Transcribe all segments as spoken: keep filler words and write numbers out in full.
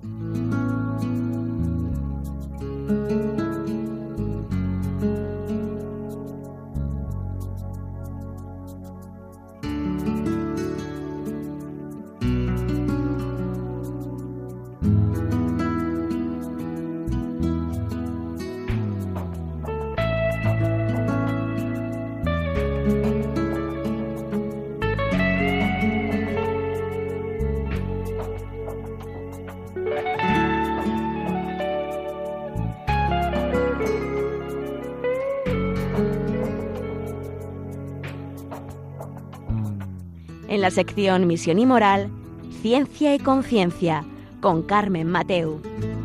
En la sección Misión y Moral, Ciencia y Conciencia, con Carmen Mateu.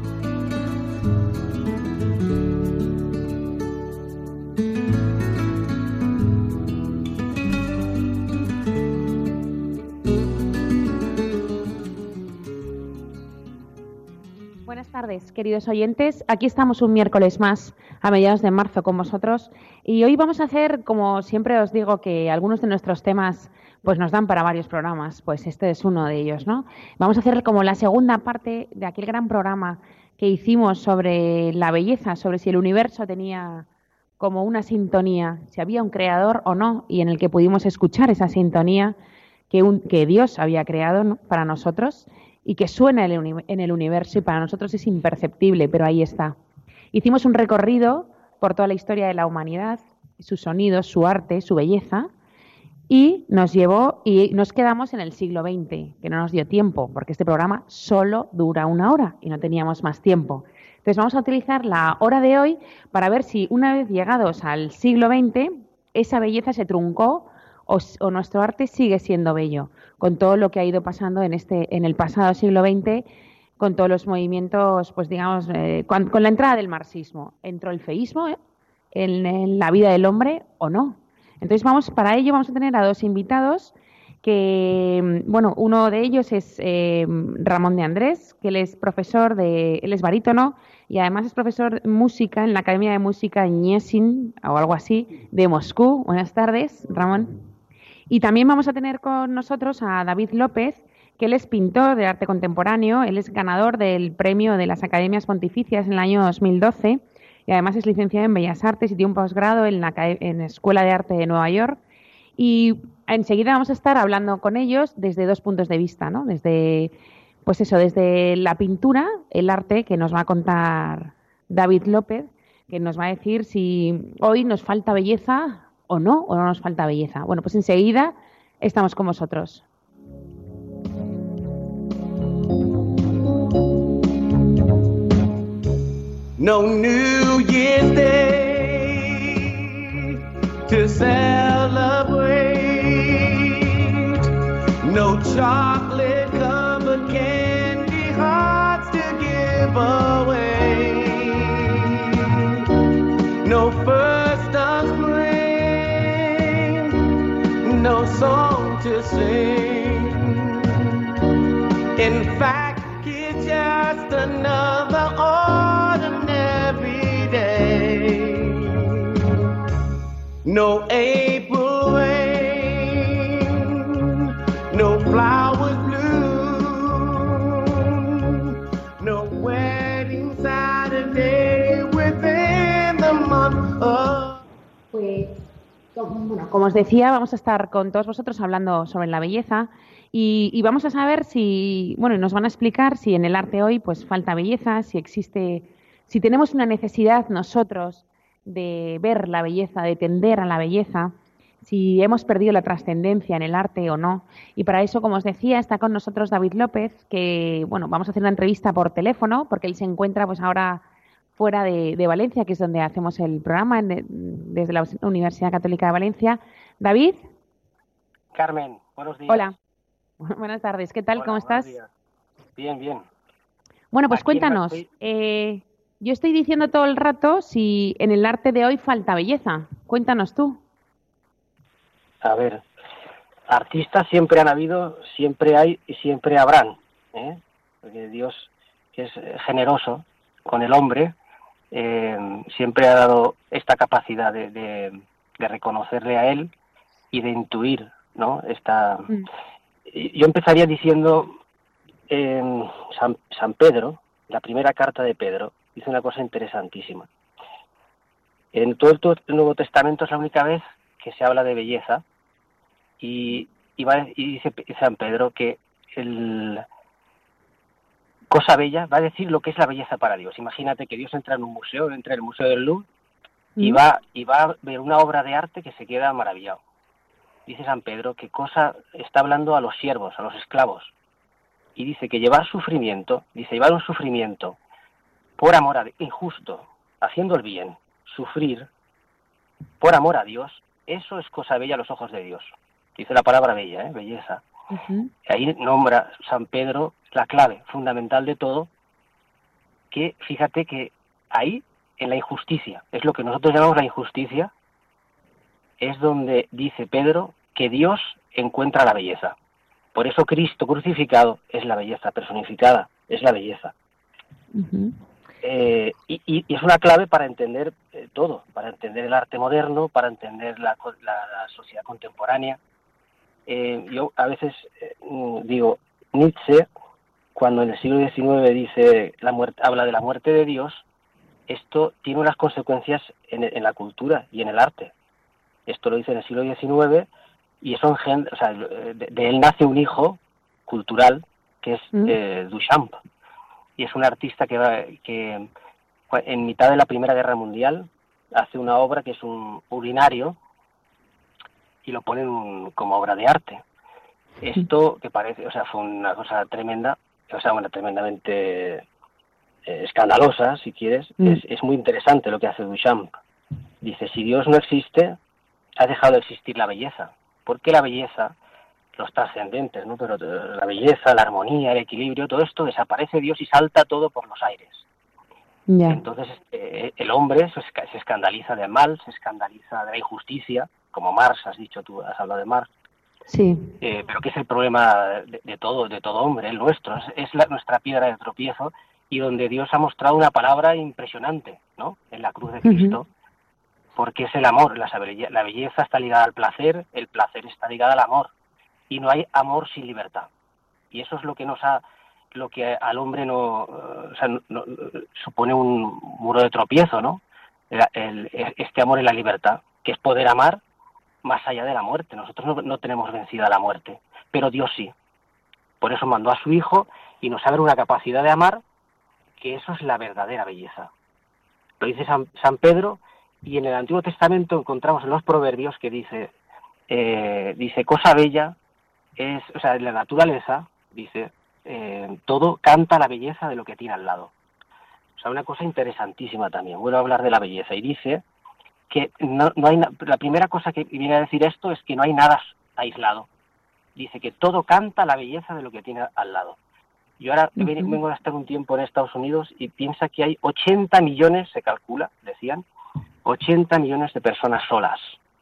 Buenas tardes, queridos oyentes. Aquí estamos un miércoles más, a mediados de marzo, con vosotros. Y hoy vamos a hacer, como siempre os digo, que algunos de nuestros temas pues nos dan para varios programas, pues este es uno de ellos, ¿no? Vamos a hacer como la segunda parte de aquel gran programa que hicimos sobre la belleza, sobre si el universo tenía como una sintonía, si había un creador o no, y en el que pudimos escuchar esa sintonía que, un, que Dios había creado, ¿no?, para nosotros, y que suena en el universo y para nosotros es imperceptible, pero ahí está. Hicimos un recorrido por toda la historia de la humanidad, sus sonidos, su arte, su belleza, y nos llevó y nos quedamos en el siglo veinte, que no nos dio tiempo, porque este programa solo dura una hora y no teníamos más tiempo. Entonces vamos a utilizar la hora de hoy para ver si una vez llegados al siglo veinte, esa belleza se truncó o, o nuestro arte sigue siendo bello, con todo lo que ha ido pasando en, este, en el pasado siglo veinte, con todos los movimientos, pues digamos, eh, con, con la entrada del marxismo. ¿Entró el feísmo eh, en, en la vida del hombre o no? Entonces, vamos, para ello vamos a tener a dos invitados que, bueno, uno de ellos es eh, Ramón de Andrés, que él es profesor de, él es barítono y además es profesor de música en la Academia de Música Ñesin o algo así de Moscú. Buenas tardes, Ramón. Y también vamos a tener con nosotros a David López, que él es pintor de arte contemporáneo, él es ganador del premio de las Academias Pontificias en el año dos mil doce. Y además es licenciado en Bellas Artes y tiene un posgrado en la, en la Escuela de Arte de Nueva York. Y enseguida vamos a estar hablando con ellos desde dos puntos de vista, ¿no? Desde, pues eso, desde la pintura, el arte, que nos va a contar David López, que nos va a decir si hoy nos falta belleza o no, o no nos falta belleza. Bueno, pues enseguida estamos con vosotros. No New Year's Day to celebrate, no chocolate covered candy hearts to give away, no first of spring, no song to sing. In fact, it's just another ordinary day. No April rain, no flowers bloom, no wedding Saturday within the month of... Pues, bueno, como os decía, vamos a estar con todos vosotros hablando sobre la belleza. Y, y vamos a saber si, bueno, nos van a explicar si en el arte hoy pues falta belleza, si existe, si tenemos una necesidad nosotros de ver la belleza, de tender a la belleza, si hemos perdido la trascendencia en el arte o no. Y para eso, como os decía, está con nosotros David López, que, bueno, vamos a hacer una entrevista por teléfono, porque él se encuentra pues ahora fuera de, de Valencia, que es donde hacemos el programa, en, desde la Universidad Católica de Valencia. David. Carmen, buenos días. Hola. Buenas tardes, ¿qué tal? Hola, ¿cómo estás? Días. Bien, bien. Bueno, pues Aquí cuéntanos. Eh, yo estoy diciendo todo el rato si en el arte de hoy falta belleza. Cuéntanos tú. A ver, artistas siempre han habido, siempre hay y siempre habrán, ¿eh? Porque Dios, que es generoso con el hombre, eh, siempre ha dado esta capacidad de, de, de reconocerle a él y de intuir, ¿no? Esta... Mm. Yo empezaría diciendo eh, San, San Pedro, la primera carta de Pedro, dice una cosa interesantísima. En todo el Nuevo Testamento es la única vez que se habla de belleza y, y, va, y dice San Pedro que el cosa bella va a decir lo que es la belleza para Dios. Imagínate que Dios entra en un museo, entra en el Museo del Louvre ¿Mm? y va y va a ver una obra de arte que se queda maravillado. Dice San Pedro que cosa está hablando a los siervos, a los esclavos, y dice que llevar sufrimiento, dice llevar un sufrimiento por amor a injusto, haciendo el bien, sufrir por amor a Dios, eso es cosa bella a los ojos de Dios. Dice la palabra bella, ¿eh? Belleza. Uh-huh. Ahí nombra San Pedro la clave fundamental de todo, que fíjate que ahí, en la injusticia, es lo que nosotros llamamos la injusticia, es donde dice Pedro que Dios encuentra la belleza. Por eso Cristo crucificado es la belleza personificada, es la belleza. Uh-huh. Eh, y, y es una clave para entender eh, todo, para entender el arte moderno, para entender la, la, la sociedad contemporánea. Eh, yo a veces eh, digo, Nietzsche, cuando en el siglo diecinueve dice la muerte, habla de la muerte de Dios, esto tiene unas consecuencias en, en la cultura y en el arte. Esto lo dice en el siglo diecinueve y eso engendra, o sea, de, de él nace un hijo cultural que es mm. eh, Duchamp. Y es un artista que, va, que en mitad de la Primera Guerra Mundial hace una obra que es un urinario y lo pone un, como obra de arte. Esto que parece, o sea, fue una cosa tremenda, o sea, bueno, tremendamente eh, escandalosa, si quieres. Mm. Es, es muy interesante lo que hace Duchamp. Dice, si Dios no existe, ha dejado de existir la belleza. ¿Por qué la belleza? Los trascendentes, ¿no? Pero la belleza, la armonía, el equilibrio, todo esto desaparece Dios y salta todo por los aires. Yeah. Entonces eh, el hombre se, se escandaliza del mal, se escandaliza de la injusticia, como Marx, has dicho tú, has hablado de Marx. Sí. Eh, pero que es el problema de, de todo, de todo hombre, el nuestro, es, es la, nuestra piedra de tropiezo y donde Dios ha mostrado una palabra impresionante, ¿no? En la cruz de Cristo. Uh-huh. Porque es el amor, la, la belleza está ligada al placer, el placer está ligado al amor. Y no hay amor sin libertad. Y eso es lo que nos ha, lo que al hombre no, o sea, no, no supone un muro de tropiezo, ¿no? El, el, este amor en la libertad, que es poder amar más allá de la muerte. Nosotros no, no tenemos vencida la muerte, pero Dios sí. Por eso mandó a su Hijo y nos abre una capacidad de amar, que eso es la verdadera belleza. Lo dice San, San Pedro, y en el Antiguo Testamento encontramos en los Proverbios que dice, eh, dice cosa bella. Es, o sea, en la naturaleza, dice, eh, todo canta la belleza de lo que tiene al lado. O sea, una cosa interesantísima también. Vuelvo a hablar de la belleza. Y dice que no, no hay la primera cosa que viene a decir esto es que no hay nada aislado. Dice que todo canta la belleza de lo que tiene al lado. Yo ahora uh-huh. vengo a estar un tiempo en Estados Unidos y piensa que hay ochenta millones, se calcula, decían, ochenta millones de personas solas.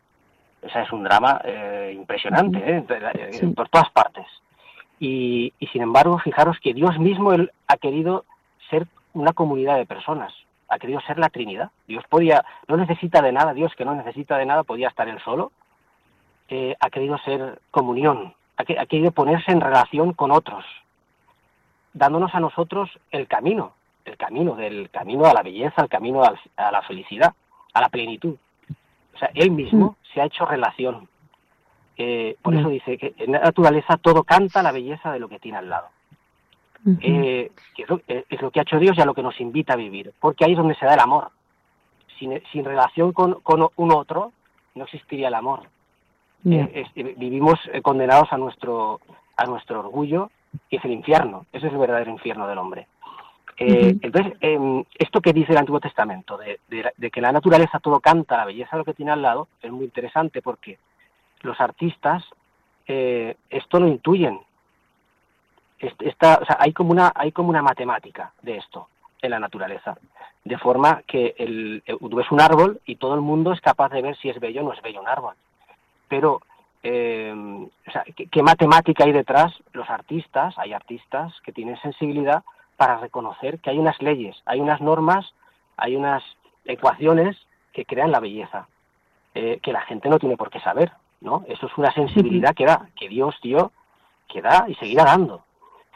O sea, es un drama eh, impresionante, ¿eh? Sí. Por todas partes. Y, y sin embargo, fijaros que Dios mismo él ha querido ser una comunidad de personas, ha querido ser la Trinidad. Dios podía, no necesita de nada, Dios que no necesita de nada, podía estar él solo, eh, ha querido ser comunión, ha, que, ha querido ponerse en relación con otros, dándonos a nosotros el camino, el camino del camino a la belleza, el camino a, a la felicidad, a la plenitud. O sea, él mismo se ha hecho relación. Eh, por eso dice que en la naturaleza todo canta la belleza de lo que tiene al lado. Uh-huh. Eh, que es, lo, es lo que ha hecho Dios y a lo que nos invita a vivir. Porque ahí es donde se da el amor. Sin, sin relación con, con un otro, no existiría el amor. Yeah. Eh, es, vivimos condenados a nuestro, a nuestro orgullo, que es el infierno. Ese es el verdadero infierno del hombre. Eh, uh-huh. Entonces, eh, esto que dice el Antiguo Testamento, de, de, de que la naturaleza todo canta la belleza de lo que tiene al lado, es muy interesante porque los artistas eh, esto lo intuyen. Esta, o sea, hay como una hay como una matemática de esto en la naturaleza, de forma que el, el, tú ves un árbol y todo el mundo es capaz de ver si es bello o no es bello un árbol. Pero, eh, o sea, ¿qué, qué matemática hay detrás? Los artistas, hay artistas que tienen sensibilidad para reconocer que hay unas leyes, hay unas normas, hay unas ecuaciones que crean la belleza, eh, que la gente no tiene por qué saber, ¿no? Eso es una sensibilidad que da, que Dios dio, que da y seguirá dando.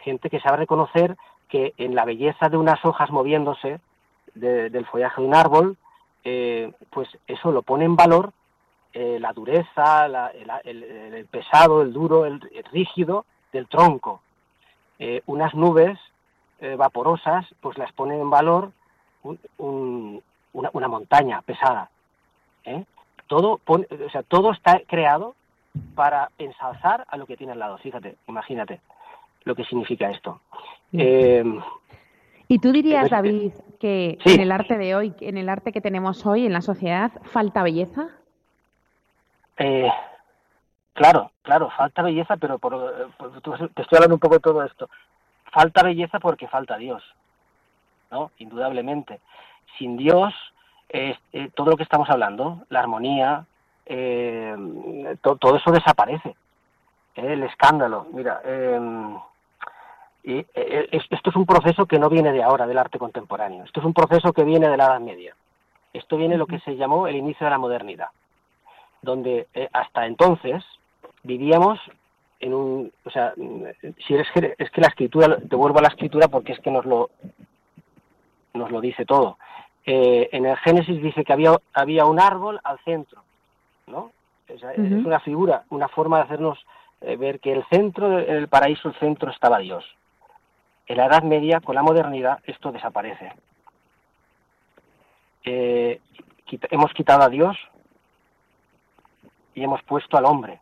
gente que sabe reconocer que en la belleza de unas hojas moviéndose, de, del follaje de un árbol, eh, pues eso lo pone en valor eh, la dureza, la, el, el, el pesado, el duro, el, el rígido del tronco. Eh, unas nubes eh, vaporosas, pues las pone en valor un, un, una, una montaña pesada. ¿eh? Todo, pone, o sea, todo está creado para ensalzar a lo que tiene al lado. Fíjate, imagínate lo que significa esto. Eh, ¿Y tú dirías, David, que sí. en el arte de hoy, en el arte que tenemos hoy en la sociedad, falta belleza? Eh, claro, claro, falta belleza, pero por, por, te estoy hablando un poco de todo esto. Falta belleza porque falta Dios, ¿no? Indudablemente. Sin Dios, eh, eh, todo lo que estamos hablando, la armonía, eh, to, todo eso desaparece. Eh, el escándalo, mira, eh, y, eh, esto es un proceso que no viene de ahora, del arte contemporáneo. Esto es un proceso que viene de la Edad Media. Esto viene de lo que se llamó el inicio de la modernidad, donde eh, hasta entonces vivíamos en un, o sea, si eres que, es que la escritura, te vuelvo a la escritura porque es que nos lo nos lo dice todo. Eh, en el Génesis dice que había había un árbol al centro, ¿no? O sea, uh-huh. Es una figura, una forma de hacernos eh, ver que el centro, en el paraíso, el centro estaba Dios. En la Edad Media, con la modernidad, esto desaparece. Eh, quita, hemos quitado a Dios y hemos puesto al hombre.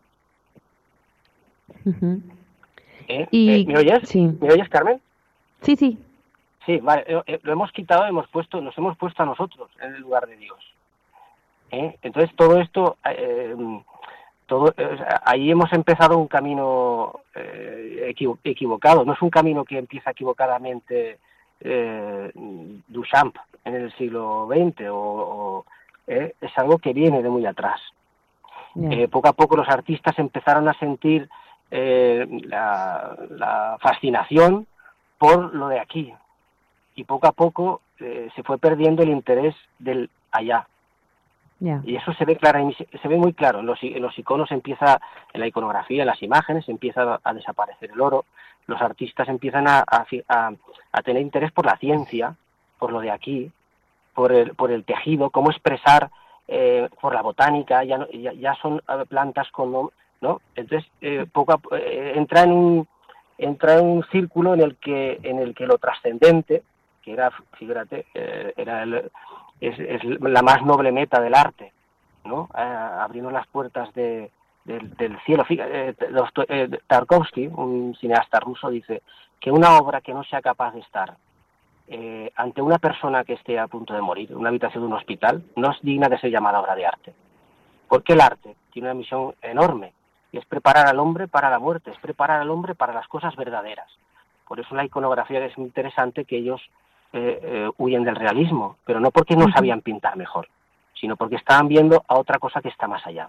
Uh-huh. ¿Eh? Y, ¿Eh? ¿Me oyes? Sí. ¿Me oyes, Carmen? Sí, sí. Sí, vale. Eh, lo hemos quitado, hemos puesto, nos hemos puesto a nosotros en el lugar de Dios. ¿Eh? Entonces todo esto, eh, todo, eh, ahí hemos empezado un camino eh, equivocado. No es un camino que empieza equivocadamente eh, Duchamp en el siglo veinte, o, o eh, es algo que viene de muy atrás. Yeah. Eh, poco a poco los artistas empezaron a sentir eh, la, la fascinación por lo de aquí, y poco a poco eh, se fue perdiendo el interés del allá. Yeah. Y eso se ve clara, se ve muy claro. En los, en los iconos empieza, en la iconografía, en las imágenes, empieza a, a desaparecer el oro. Los artistas empiezan a, a, a, a tener interés por la ciencia, por lo de aquí, por el, por el tejido, cómo expresar, eh, por la botánica. Ya, no, ya, ya son plantas con, ¿no? Entonces eh, poco a, eh, entra en un entra en un círculo en el que en el que lo trascendente, que era, fíjate, eh, era el, es, es la más noble meta del arte, ¿no? Eh, abriendo las puertas de, de, del cielo. Fíjate, eh, eh, Tarkovsky, un cineasta ruso, dice que una obra que no sea capaz de estar eh, ante una persona que esté a punto de morir, en una habitación de un hospital, no es digna de ser llamada obra de arte. Porque el arte tiene una misión enorme, y es preparar al hombre para la muerte, es preparar al hombre para las cosas verdaderas. Por eso la iconografía es muy interesante, que ellos eh, eh, huyen del realismo, pero no porque no sabían pintar mejor, sino porque estaban viendo a otra cosa que está más allá.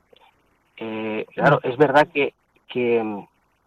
Eh, claro, es verdad que, que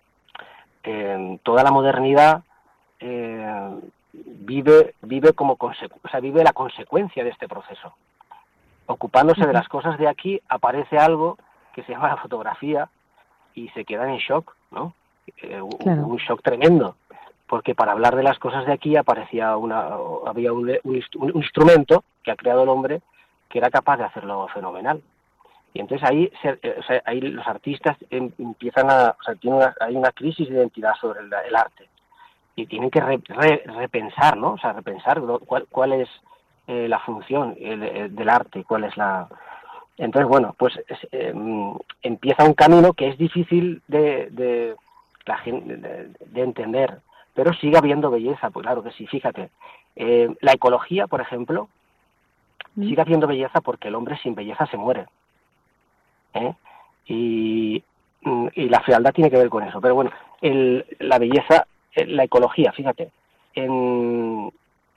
eh, toda la modernidad eh, vive vive como consecu- o sea, vive la consecuencia de este proceso. Ocupándose de las cosas de aquí, aparece algo que se llama la fotografía y se quedan en shock, ¿no? Eh, claro. Un shock tremendo, porque para hablar de las cosas de aquí aparecía una, había un, un, un instrumento que ha creado el hombre que era capaz de hacerlo fenomenal. Y entonces ahí, se, eh, o sea, ahí los artistas em, empiezan a, o sea, tiene una, hay una crisis de identidad sobre el, el arte y tienen que re, re, repensar, ¿no? O sea, repensar cuál, cuál es eh, la función el, el, del arte, cuál es la... Entonces, bueno, pues eh, empieza un camino que es difícil de, de, de, de entender, pero sigue habiendo belleza, pues claro que sí, fíjate. Eh, la ecología, por ejemplo, mm. sigue habiendo belleza porque el hombre sin belleza se muere. ¿Eh? Y, y la frialdad tiene que ver con eso. Pero bueno, el, la belleza, la ecología, fíjate. En,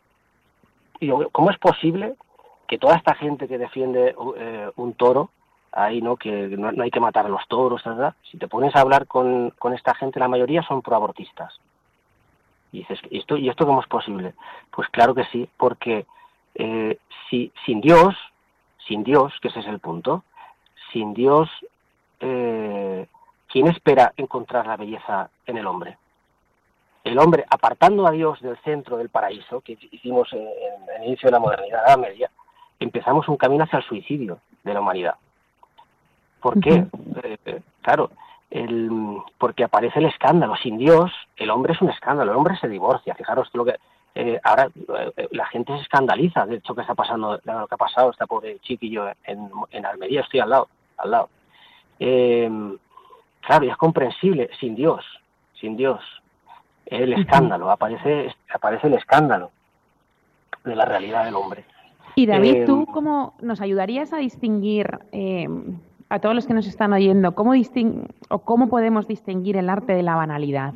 ¿cómo es posible que toda esta gente que defiende eh, un toro, ahí no, que no, no hay que matar a los toros, ¿verdad? Si te pones a hablar con, con esta gente, la mayoría son proabortistas. Y dices, ¿y esto, ¿y esto cómo es posible? Pues claro que sí, porque eh, si, sin Dios, sin Dios, que ese es el punto, sin Dios, eh, ¿quién espera encontrar la belleza en el hombre? el hombre, apartando a Dios del centro del paraíso, que hicimos en, en el inicio de la modernidad, la media, empezamos un camino hacia el suicidio de la humanidad. ¿Por qué? Uh-huh. Eh, claro, el, porque aparece el escándalo. Sin Dios, el hombre es un escándalo, el hombre se divorcia. Fijaros lo que eh, ahora eh, la gente se escandaliza de hecho que está pasando, de lo que ha pasado esta pobre chiquillo en, en Almería, estoy al lado, al lado. Eh, claro, y es comprensible, sin Dios, sin Dios, el escándalo, aparece, aparece el escándalo de la realidad del hombre. Y David, eh, ¿tú cómo nos ayudarías a distinguir eh, a todos los que nos están oyendo, cómo disting o cómo podemos distinguir el arte de la banalidad?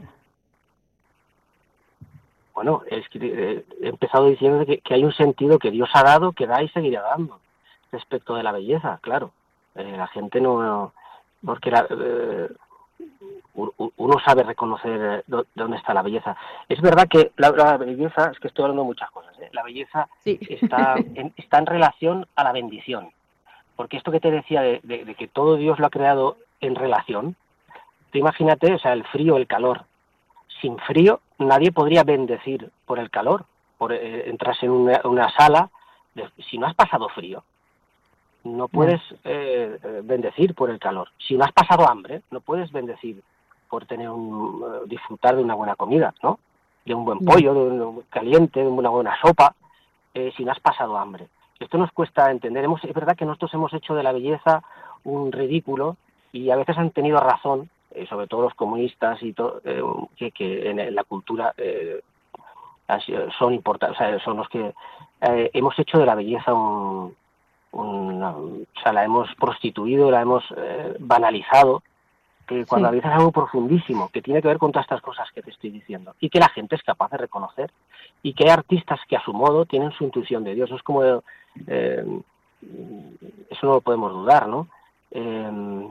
Bueno, es que eh, he empezado diciendo que, que hay un sentido que Dios ha dado, que da y seguirá dando respecto de la belleza, claro. Eh, la gente no, no porque la, eh, uno sabe reconocer dónde está la belleza. Es verdad que la, la belleza, es que estoy hablando de muchas cosas, ¿eh? La belleza sí. está, en, está en relación a la bendición. Porque esto que te decía de, de, de que todo Dios lo ha creado en relación, tú imagínate, o sea, el frío, el calor. Sin frío nadie podría bendecir por el calor, por eh, entras en una, una sala, de, si no has pasado frío, no puedes eh, bendecir por el calor. Si no has pasado hambre, no puedes bendecir por tener un uh, disfrutar de una buena comida, ¿no? De un buen pollo, de un caliente, de una buena sopa, eh, si no has pasado hambre. Esto nos cuesta entender. Hemos, es verdad que nosotros hemos hecho de la belleza un ridículo y a veces han tenido razón, eh, sobre todo los comunistas y todo, eh, que, que en la cultura eh, son importantes, o sea, son los que eh, hemos hecho de la belleza un Una, o sea, la hemos prostituido, la hemos eh, banalizado, que cuando sí. a veces es algo profundísimo, que tiene que ver con todas estas cosas que te estoy diciendo, y que la gente es capaz de reconocer, y que hay artistas que a su modo tienen su intuición de Dios. Eso es como, eh, eso no lo podemos dudar, ¿no? Eh,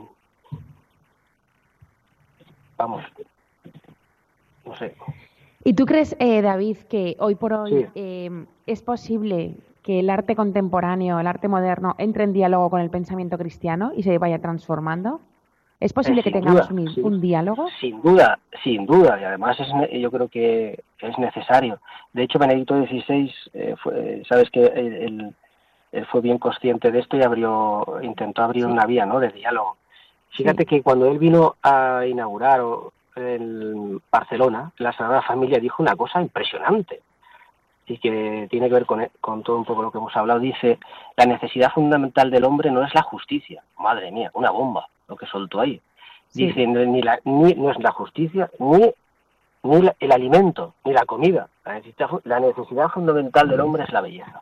vamos, no sé. ¿Y tú crees, eh, David, que hoy por hoy sí. eh, es posible que el arte contemporáneo, el arte moderno, entre en diálogo con el pensamiento cristiano y se vaya transformando? ¿Es posible eh, que tengamos duda, un, sin, un diálogo? Sin duda, sin duda, y además es, yo creo que es necesario. De hecho, Benedicto dieciséis, eh, fue, sabes que él, él, él fue bien consciente de esto y abrió, intentó abrir sí. una vía, ¿no?, de diálogo. Fíjate sí. que cuando él vino a inaugurar en Barcelona, la Sagrada Familia dijo una cosa impresionante, y que tiene que ver con, con todo un poco lo que hemos hablado. Dice, la necesidad fundamental del hombre no es la justicia. Madre mía, una bomba lo que soltó ahí. Sí. Dice, ni la, ni, no es la justicia, ni, ni la, el alimento, ni la comida. La necesidad, la necesidad fundamental del hombre es la belleza.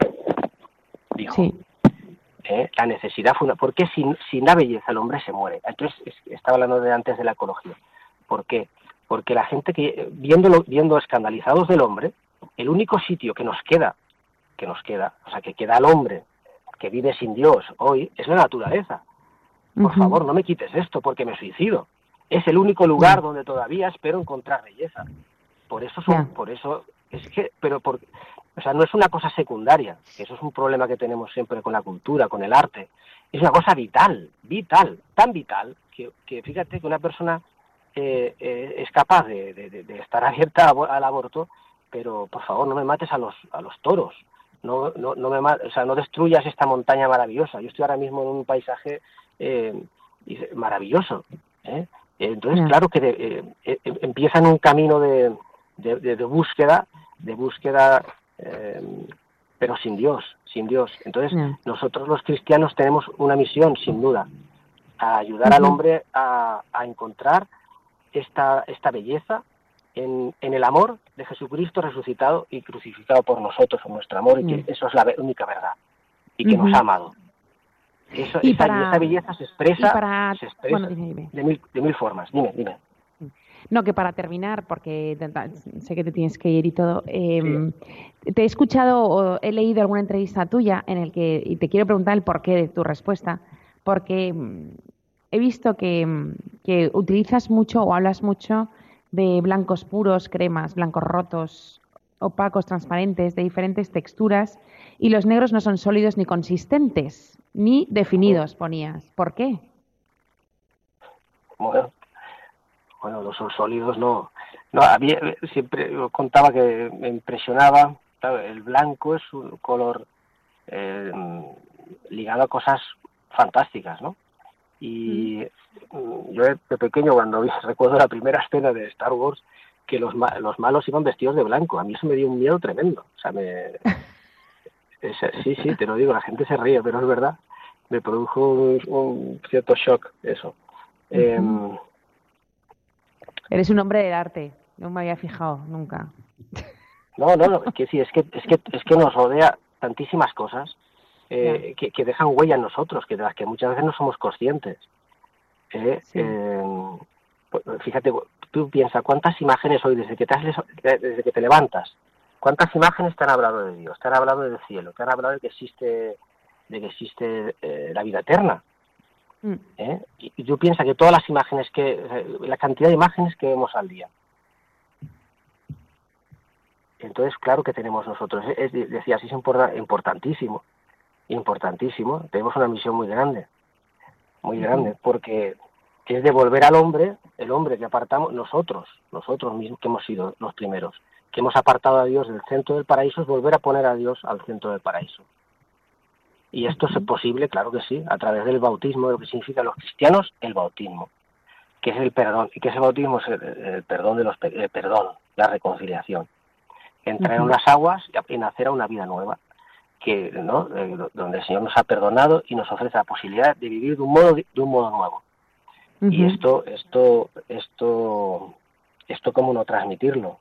Dijo. Sí. ¿Eh? La necesidad fundamental. Porque sin, sin la belleza el hombre se muere. Entonces, es, estaba hablando de antes de la ecología. ¿Por qué? Porque la gente que, viéndolo, viendo escandalizados del hombre, el único sitio que nos queda, que nos queda, o sea, que queda al hombre que vive sin Dios hoy, es la naturaleza. Por uh-huh. favor, no me quites esto porque me suicido. Es el único lugar uh-huh. donde todavía espero encontrar belleza. Por eso son, uh-huh. por eso es que, pero por, o sea, no es una cosa secundaria, que eso es un problema que tenemos siempre con la cultura, con el arte. Es una cosa vital, vital, tan vital que, que fíjate que una persona eh, eh, es capaz de, de, de estar abierta al aborto. Pero por favor no me mates a los a los toros, no no no me o sea no destruyas esta montaña maravillosa. Yo estoy ahora mismo en un paisaje eh, maravilloso, ¿eh? Entonces claro que de, eh, eh, empiezan un camino de, de, de, de búsqueda, de búsqueda, eh, pero sin Dios, sin Dios. Entonces yeah. nosotros los cristianos tenemos una misión sin duda, a ayudar uh-huh. al hombre a, a encontrar esta esta belleza. En, en el amor de Jesucristo resucitado y crucificado por nosotros, en nuestro amor, y que mm. eso es la única verdad, y que uh-huh. nos ha amado. Eso, y esa, para, esa belleza se expresa, para, se expresa bueno, dime, dime. De, mil, de mil formas. Dime, dime. No, que para terminar, porque sé que te tienes que ir y todo, eh, sí. te he escuchado o he leído alguna entrevista tuya en el que, y te quiero preguntar el porqué de tu respuesta, porque he visto que, que utilizas mucho o hablas mucho de blancos puros, cremas, blancos rotos, opacos, transparentes, de diferentes texturas, y los negros no son sólidos ni consistentes, ni definidos, ponías. ¿Por qué? Bueno, bueno, no son sólidos, no. No, a mí eh, siempre contaba que me impresionaba, claro, el blanco es un color eh, ligado a cosas fantásticas, ¿no? Y mm. yo de pequeño, cuando vi, recuerdo la primera escena de Star Wars, que los, ma los malos iban vestidos de blanco, a mí eso me dio un miedo tremendo, o sea, me... Es, sí, sí, te lo digo, la gente se ríe, pero es verdad, me produjo un, un cierto shock eso. Uh-huh. eh, Eres un hombre del arte, no me había fijado nunca. No, no, no, es que sí, es que es que es que nos rodea tantísimas cosas eh, que, que dejan huella en nosotros, que de las que muchas veces no somos conscientes. Eh, sí. eh, pues, fíjate, tú piensas cuántas imágenes hoy desde que te has, desde que te levantas, cuántas imágenes te han hablado de Dios, te han hablado del cielo, te han hablado de que existe, de que existe eh, la vida eterna. Mm. ¿Eh? Y, y tú piensas que todas las imágenes que, la cantidad de imágenes que vemos al día. Entonces, claro que tenemos nosotros, es, decía, sí es importantísimo, importantísimo, tenemos una misión muy grande, muy grande, uh-huh. porque es devolver al hombre, el hombre que apartamos, nosotros, nosotros mismos que hemos sido los primeros, que hemos apartado a Dios del centro del paraíso, es volver a poner a Dios al centro del paraíso. Y esto uh-huh. es posible, claro que sí, a través del bautismo, de lo que significa los cristianos, el bautismo, que es el perdón, y que ese bautismo es el, el perdón de los el perdón, la reconciliación. Entrar uh-huh. en unas aguas y nacer a una vida nueva, que no eh, donde el Señor nos ha perdonado y nos ofrece la posibilidad de vivir de un modo de un modo nuevo. Uh-huh. Y esto esto esto esto cómo no transmitirlo.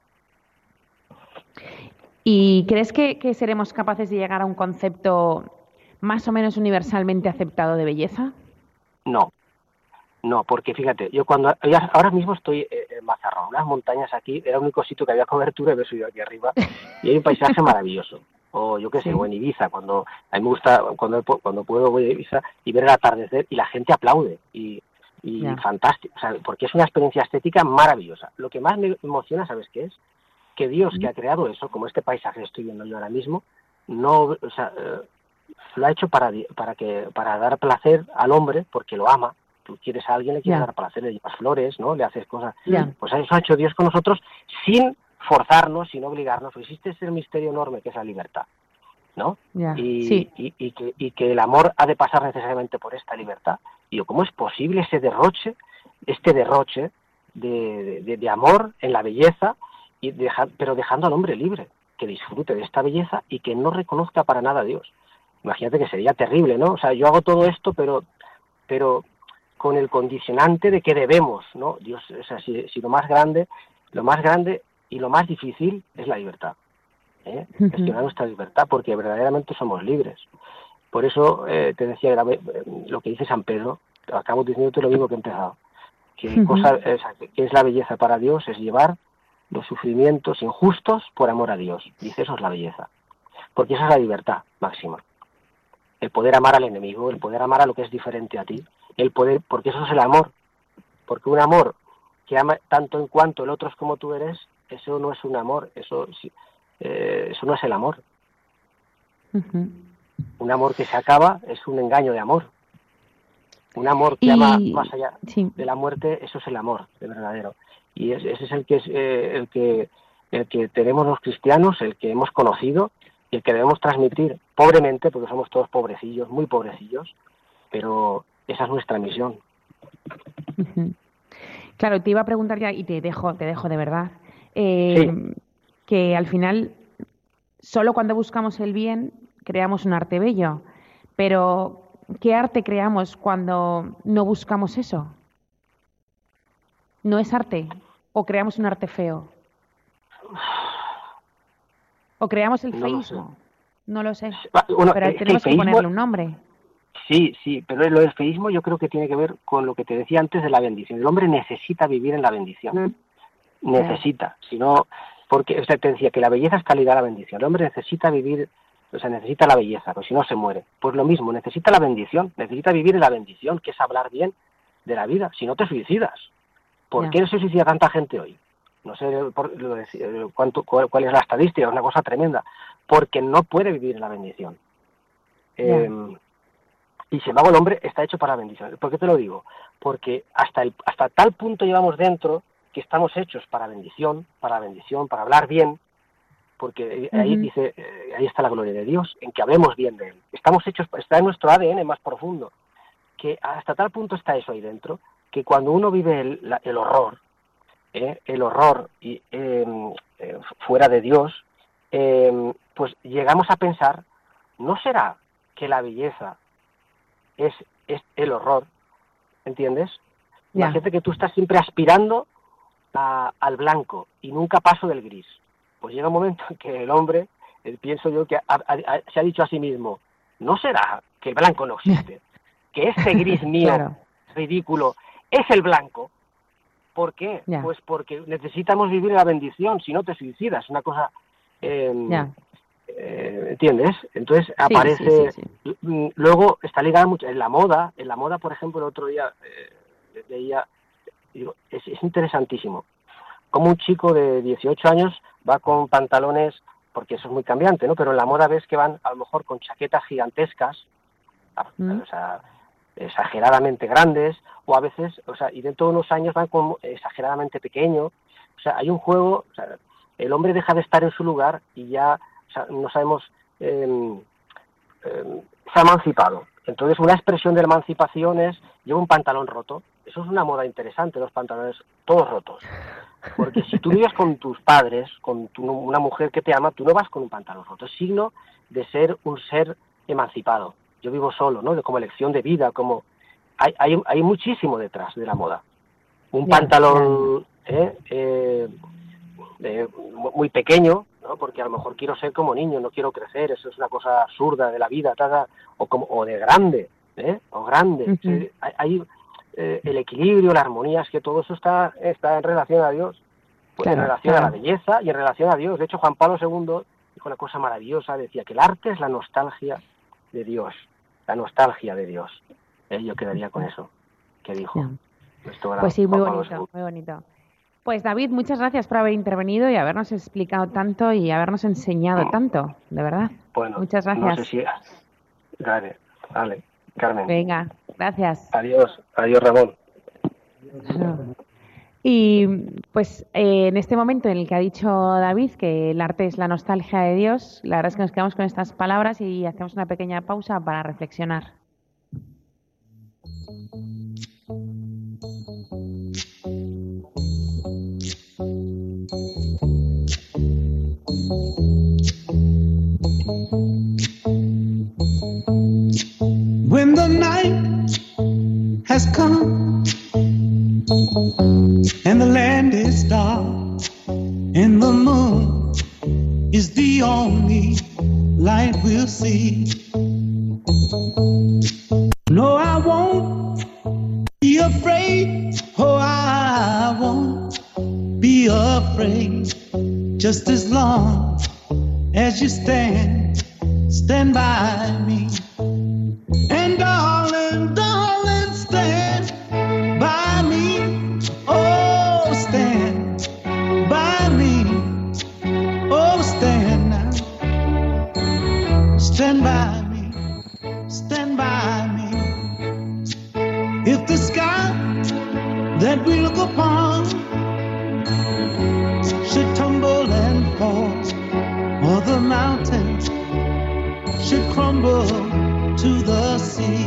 ¿Y crees que, que seremos capaces de llegar a un concepto más o menos universalmente aceptado de belleza? No. No, porque fíjate, yo cuando ahora mismo estoy en Mazarrón, las montañas aquí, era el único sitio que había cobertura y me he subido aquí arriba y hay un paisaje maravilloso. O yo qué sé, sí. o en Ibiza, cuando a mí me gusta, cuando cuando puedo voy a Ibiza y ver el atardecer y la gente aplaude y, y yeah. fantástico, o sea, porque es una experiencia estética maravillosa. Lo que más me emociona, ¿sabes qué es? Que Dios, mm. que ha creado eso, como este paisaje que estoy viendo yo ahora mismo, no, o sea, eh, lo ha hecho para para que para dar placer al hombre porque lo ama. Tú quieres a alguien, le quieres yeah. dar placer, le llevas flores, ¿no? Le haces cosas. Yeah. Pues eso ha hecho Dios con nosotros sin forzarnos, sin obligarnos. Existe ese misterio enorme que es la libertad, ¿no? Yeah. Y, sí. y, y, que, y que el amor ha de pasar necesariamente por esta libertad. Y yo, ¿cómo es posible ese derroche, este derroche de, de, de amor en la belleza, y deja, pero dejando al hombre libre, que disfrute de esta belleza y que no reconozca para nada a Dios? Imagínate que sería terrible, ¿no? O sea, yo hago todo esto, pero... pero con el condicionante de que debemos, ¿no? Dios, o sea, si, si lo más grande, lo más grande y lo más difícil es la libertad, ¿eh? Uh-huh. Gestionar nuestra libertad, porque verdaderamente somos libres. Por eso eh, te decía lo que dice San Pedro, acabo diciéndote lo mismo que he empezado, que, uh-huh. cosa, o sea, que es la belleza para Dios, es llevar los sufrimientos injustos por amor a Dios. Dice, eso es la belleza, porque esa es la libertad máxima. El poder amar al enemigo, el poder amar a lo que es diferente a ti, el poder, porque eso es el amor, porque un amor que ama tanto en cuanto el otro es como tú eres, eso no es un amor, eso eh, eso no es el amor. Uh-huh. Un amor que se acaba es un engaño de amor. Un amor que y... ama más allá sí. de la muerte, eso es el amor, de verdadero. Y es, ese es el que es eh, el que el que tenemos los cristianos, el que hemos conocido y el que debemos transmitir pobremente, porque somos todos pobrecillos, muy pobrecillos, pero esa es nuestra misión. Uh-huh. Claro, te iba a preguntar ya, y te dejo, te dejo de verdad, eh, sí. que al final, solo cuando buscamos el bien, creamos un arte bello. Pero, ¿qué arte creamos cuando no buscamos eso? ¿No es arte? ¿O creamos un arte feo? ¿O creamos el no feísmo? No lo sé. Bueno, pero tenemos que ponerle un nombre. Sí, sí, pero lo del feísmo yo creo que tiene que ver con lo que te decía antes de la bendición. El hombre necesita vivir en la bendición. Mm. Necesita, si no, porque usted te decía que la belleza está ligada a la bendición. El hombre necesita vivir, o sea, necesita la belleza, pues si no se muere. Pues lo mismo, necesita la bendición, necesita vivir en la bendición, que es hablar bien de la vida, si no te suicidas. ¿Por yeah. qué se suicida tanta gente hoy? No sé por, lo de, cuánto, cuál, cuál es la estadística, es una cosa tremenda. Porque no puede vivir en la bendición. Yeah. Eh, Y sin embargo el hombre está hecho para la bendición. ¿Por qué te lo digo? Porque hasta el, hasta tal punto llevamos dentro que estamos hechos para bendición, para bendición, para hablar bien, porque ahí Ujú. dice, eh, ahí está la gloria de Dios, en que hablemos bien de Él. Estamos hechos, está en nuestro A D N más profundo, que hasta tal punto está eso ahí dentro, que cuando uno vive el, la, el horror, eh, el horror y, eh, eh, fuera de Dios, eh, pues llegamos a pensar, ¿no será que la belleza es, es el horror? ¿Entiendes? Ya. Imagínate que tú estás siempre aspirando a, al blanco y nunca paso del gris. Pues llega un momento en que el hombre, eh, pienso yo, que ha, ha, ha, se ha dicho a sí mismo, ¿no será que el blanco no existe? Que este gris mío, Claro. ridículo, es el blanco. ¿Por qué? Ya. Pues porque necesitamos vivir la bendición, si no te suicidas. Es una cosa... Eh, Ya. eh, ¿entiendes? Entonces Sí, aparece... sí, sí, sí. Luego está ligada mucho en la moda. En la moda, por ejemplo, el otro día eh, veía... Digo, es, es interesantísimo. Como un chico de dieciocho años va con pantalones, porque eso es muy cambiante, ¿no? Pero en la moda ves que van a lo mejor con chaquetas gigantescas, Mm. o sea, exageradamente grandes, o a veces, o sea, y dentro de unos años van como exageradamente pequeños. O sea, hay un juego, o sea, el hombre deja de estar en su lugar y ya, o sea, no sabemos, eh, eh, se ha emancipado. Entonces, una expresión de la emancipación es, lleva un pantalón roto. Eso es una moda interesante, los pantalones todos rotos. Porque si tú vives con tus padres, con tu, una mujer que te ama, tú no vas con un pantalón roto. Es signo de ser un ser emancipado. Yo vivo solo, ¿no? Como elección de vida, como... Hay, hay, hay muchísimo detrás de la moda. Un Ya, pantalón eh, eh, eh, muy pequeño, ¿no? Porque a lo mejor quiero ser como niño, no quiero crecer, eso es una cosa absurda de la vida, tada, o, como, o de grande, ¿eh? O grande. Ujú. Sí, hay... hay Eh, el equilibrio, la armonía, es que todo eso está, está en relación a Dios, pues Claro, en relación claro. a la belleza y en relación a Dios. De hecho, Juan Pablo segundo dijo una cosa maravillosa, decía que el arte es la nostalgia de Dios, la nostalgia de Dios. Eh, yo quedaría con eso que dijo. Ya. Esto era Pues sí, muy Juan Pablo bonito, segundo. muy bonito. Pues David, muchas gracias por haber intervenido y habernos explicado tanto y habernos enseñado tanto, de verdad. Bueno, Muchas no gracias. sé si... Vale, vale, Carmen. Venga, gracias. Adiós, adiós Ramón. Y pues eh, en este momento en el que ha dicho David que el arte es la nostalgia de Dios, la verdad es que nos quedamos con estas palabras y hacemos una pequeña pausa para reflexionar. When the night has come and the land is dark and the moon is the only light we'll see. No, I won't be afraid. Oh, I won't be afraid. Just as long as you stand, stand by me. And darling, darling, stand by me. Oh, stand by me. Oh, stand now. Stand by me. Stand by me. If the sky that we look upon should tumble and fall, or the mountains should crumble to the sea,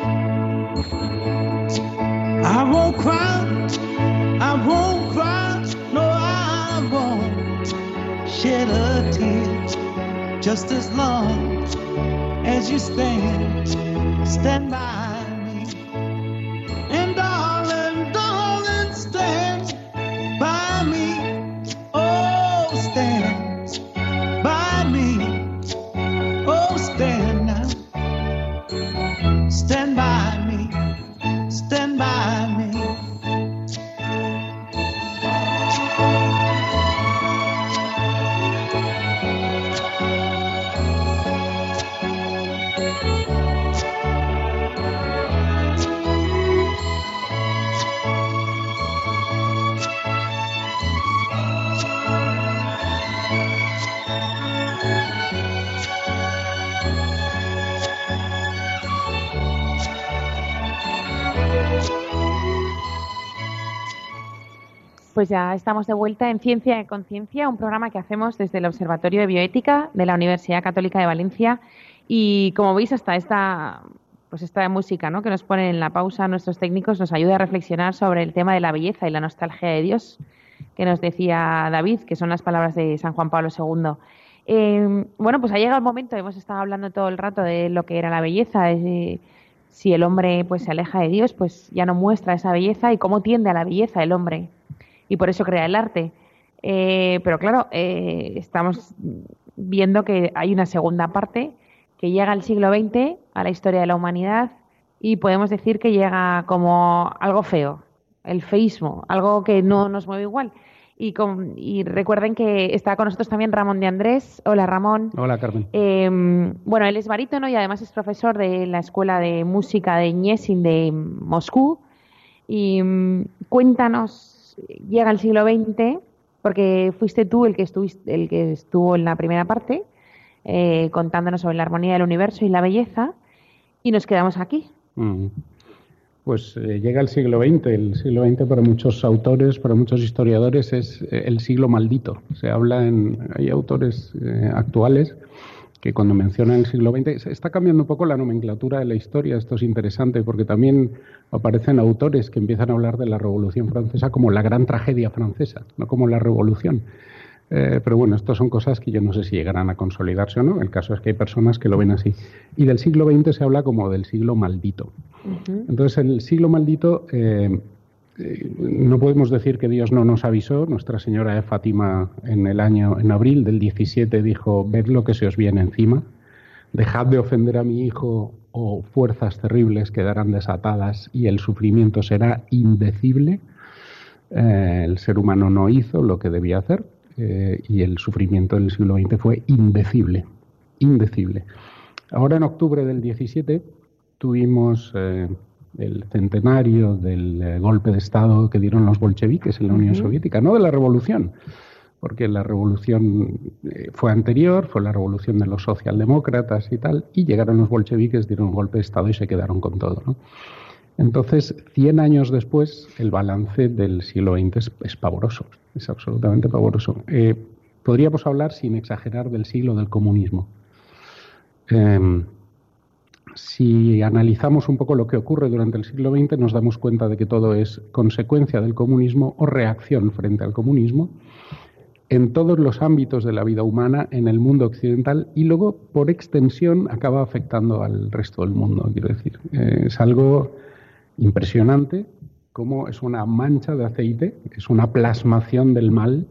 I won't cry, I won't cry, no, I won't shed a tear. Just as long as you stand, stand by me. And darling, darling, stand by me. Oh, stand by me. Oh, stand now. Stand by me, stand by me. Pues ya estamos de vuelta en Ciencia y Conciencia, un programa que hacemos desde el Observatorio de Bioética de la Universidad Católica de Valencia. Y como veis, hasta esta, pues esta música, ¿no?, que nos ponen en la pausa nuestros técnicos nos ayuda a reflexionar sobre el tema de la belleza y la nostalgia de Dios, que nos decía David, que son las palabras de San Juan Pablo segundo. Eh, bueno, pues ha llegado el momento, hemos estado hablando todo el rato de lo que era la belleza, de si el hombre pues se aleja de Dios, pues ya no muestra esa belleza, y cómo tiende a la belleza el hombre. Y por eso crea el arte. Eh, pero claro, eh, estamos viendo que hay una segunda parte que llega al siglo veinte, a la historia de la humanidad, y podemos decir que llega como algo feo, el feísmo, algo que no nos mueve igual. Y, con, y recuerden que está con nosotros también Ramón de Andrés. Hola, Ramón. Hola, Carmen. Eh, bueno, él es barítono y además es profesor de la Escuela de Música de Gniesin de Moscú. Y um, cuéntanos, llega el siglo veinte, porque fuiste tú el que, estuviste, el que estuvo en la primera parte, eh, contándonos sobre la armonía del universo y la belleza, y nos quedamos aquí. Mm. Pues eh, llega el siglo veinte. El siglo veinte para muchos autores, para muchos historiadores, es eh, el siglo maldito. Se habla en, hay autores eh, actuales que cuando mencionan el siglo veinte, se está cambiando un poco la nomenclatura de la historia. Esto es interesante porque también aparecen autores que empiezan a hablar de la Revolución Francesa como la gran tragedia francesa, no como la Revolución. Eh, pero bueno, estas son cosas que yo no sé si llegarán a consolidarse o no. El caso es que hay personas que lo ven así. Y del siglo veinte se habla como del siglo maldito. Uh-huh. Entonces, el siglo maldito, eh, eh, no podemos decir que Dios no nos avisó. Nuestra Señora de Fátima en el año, en abril del diecisiete dijo: ved lo que se os viene encima, dejad de ofender a mi hijo o fuerzas terribles quedarán desatadas y el sufrimiento será indecible. Eh, el ser humano no hizo lo que debía hacer. Eh, y el sufrimiento del siglo veinte fue indecible, indecible. Ahora en octubre del diecisiete tuvimos eh, el centenario del eh, golpe de Estado que dieron los bolcheviques en la Unión uh-huh. Soviética, no de la revolución, porque la revolución eh, fue anterior, fue la revolución de los socialdemócratas y tal, y llegaron los bolcheviques, dieron un golpe de Estado y se quedaron con todo, ¿no? Entonces, cien años después, el balance del siglo veinte es, es pavoroso, es absolutamente pavoroso. Eh, podríamos hablar, sin exagerar, del siglo del comunismo. Eh, si analizamos un poco lo que ocurre durante el siglo veinte, nos damos cuenta de que todo es consecuencia del comunismo o reacción frente al comunismo en todos los ámbitos de la vida humana en el mundo occidental, y luego, por extensión, acaba afectando al resto del mundo. Quiero decir, eh, es algo impresionante, como es una mancha de aceite, es una plasmación del mal,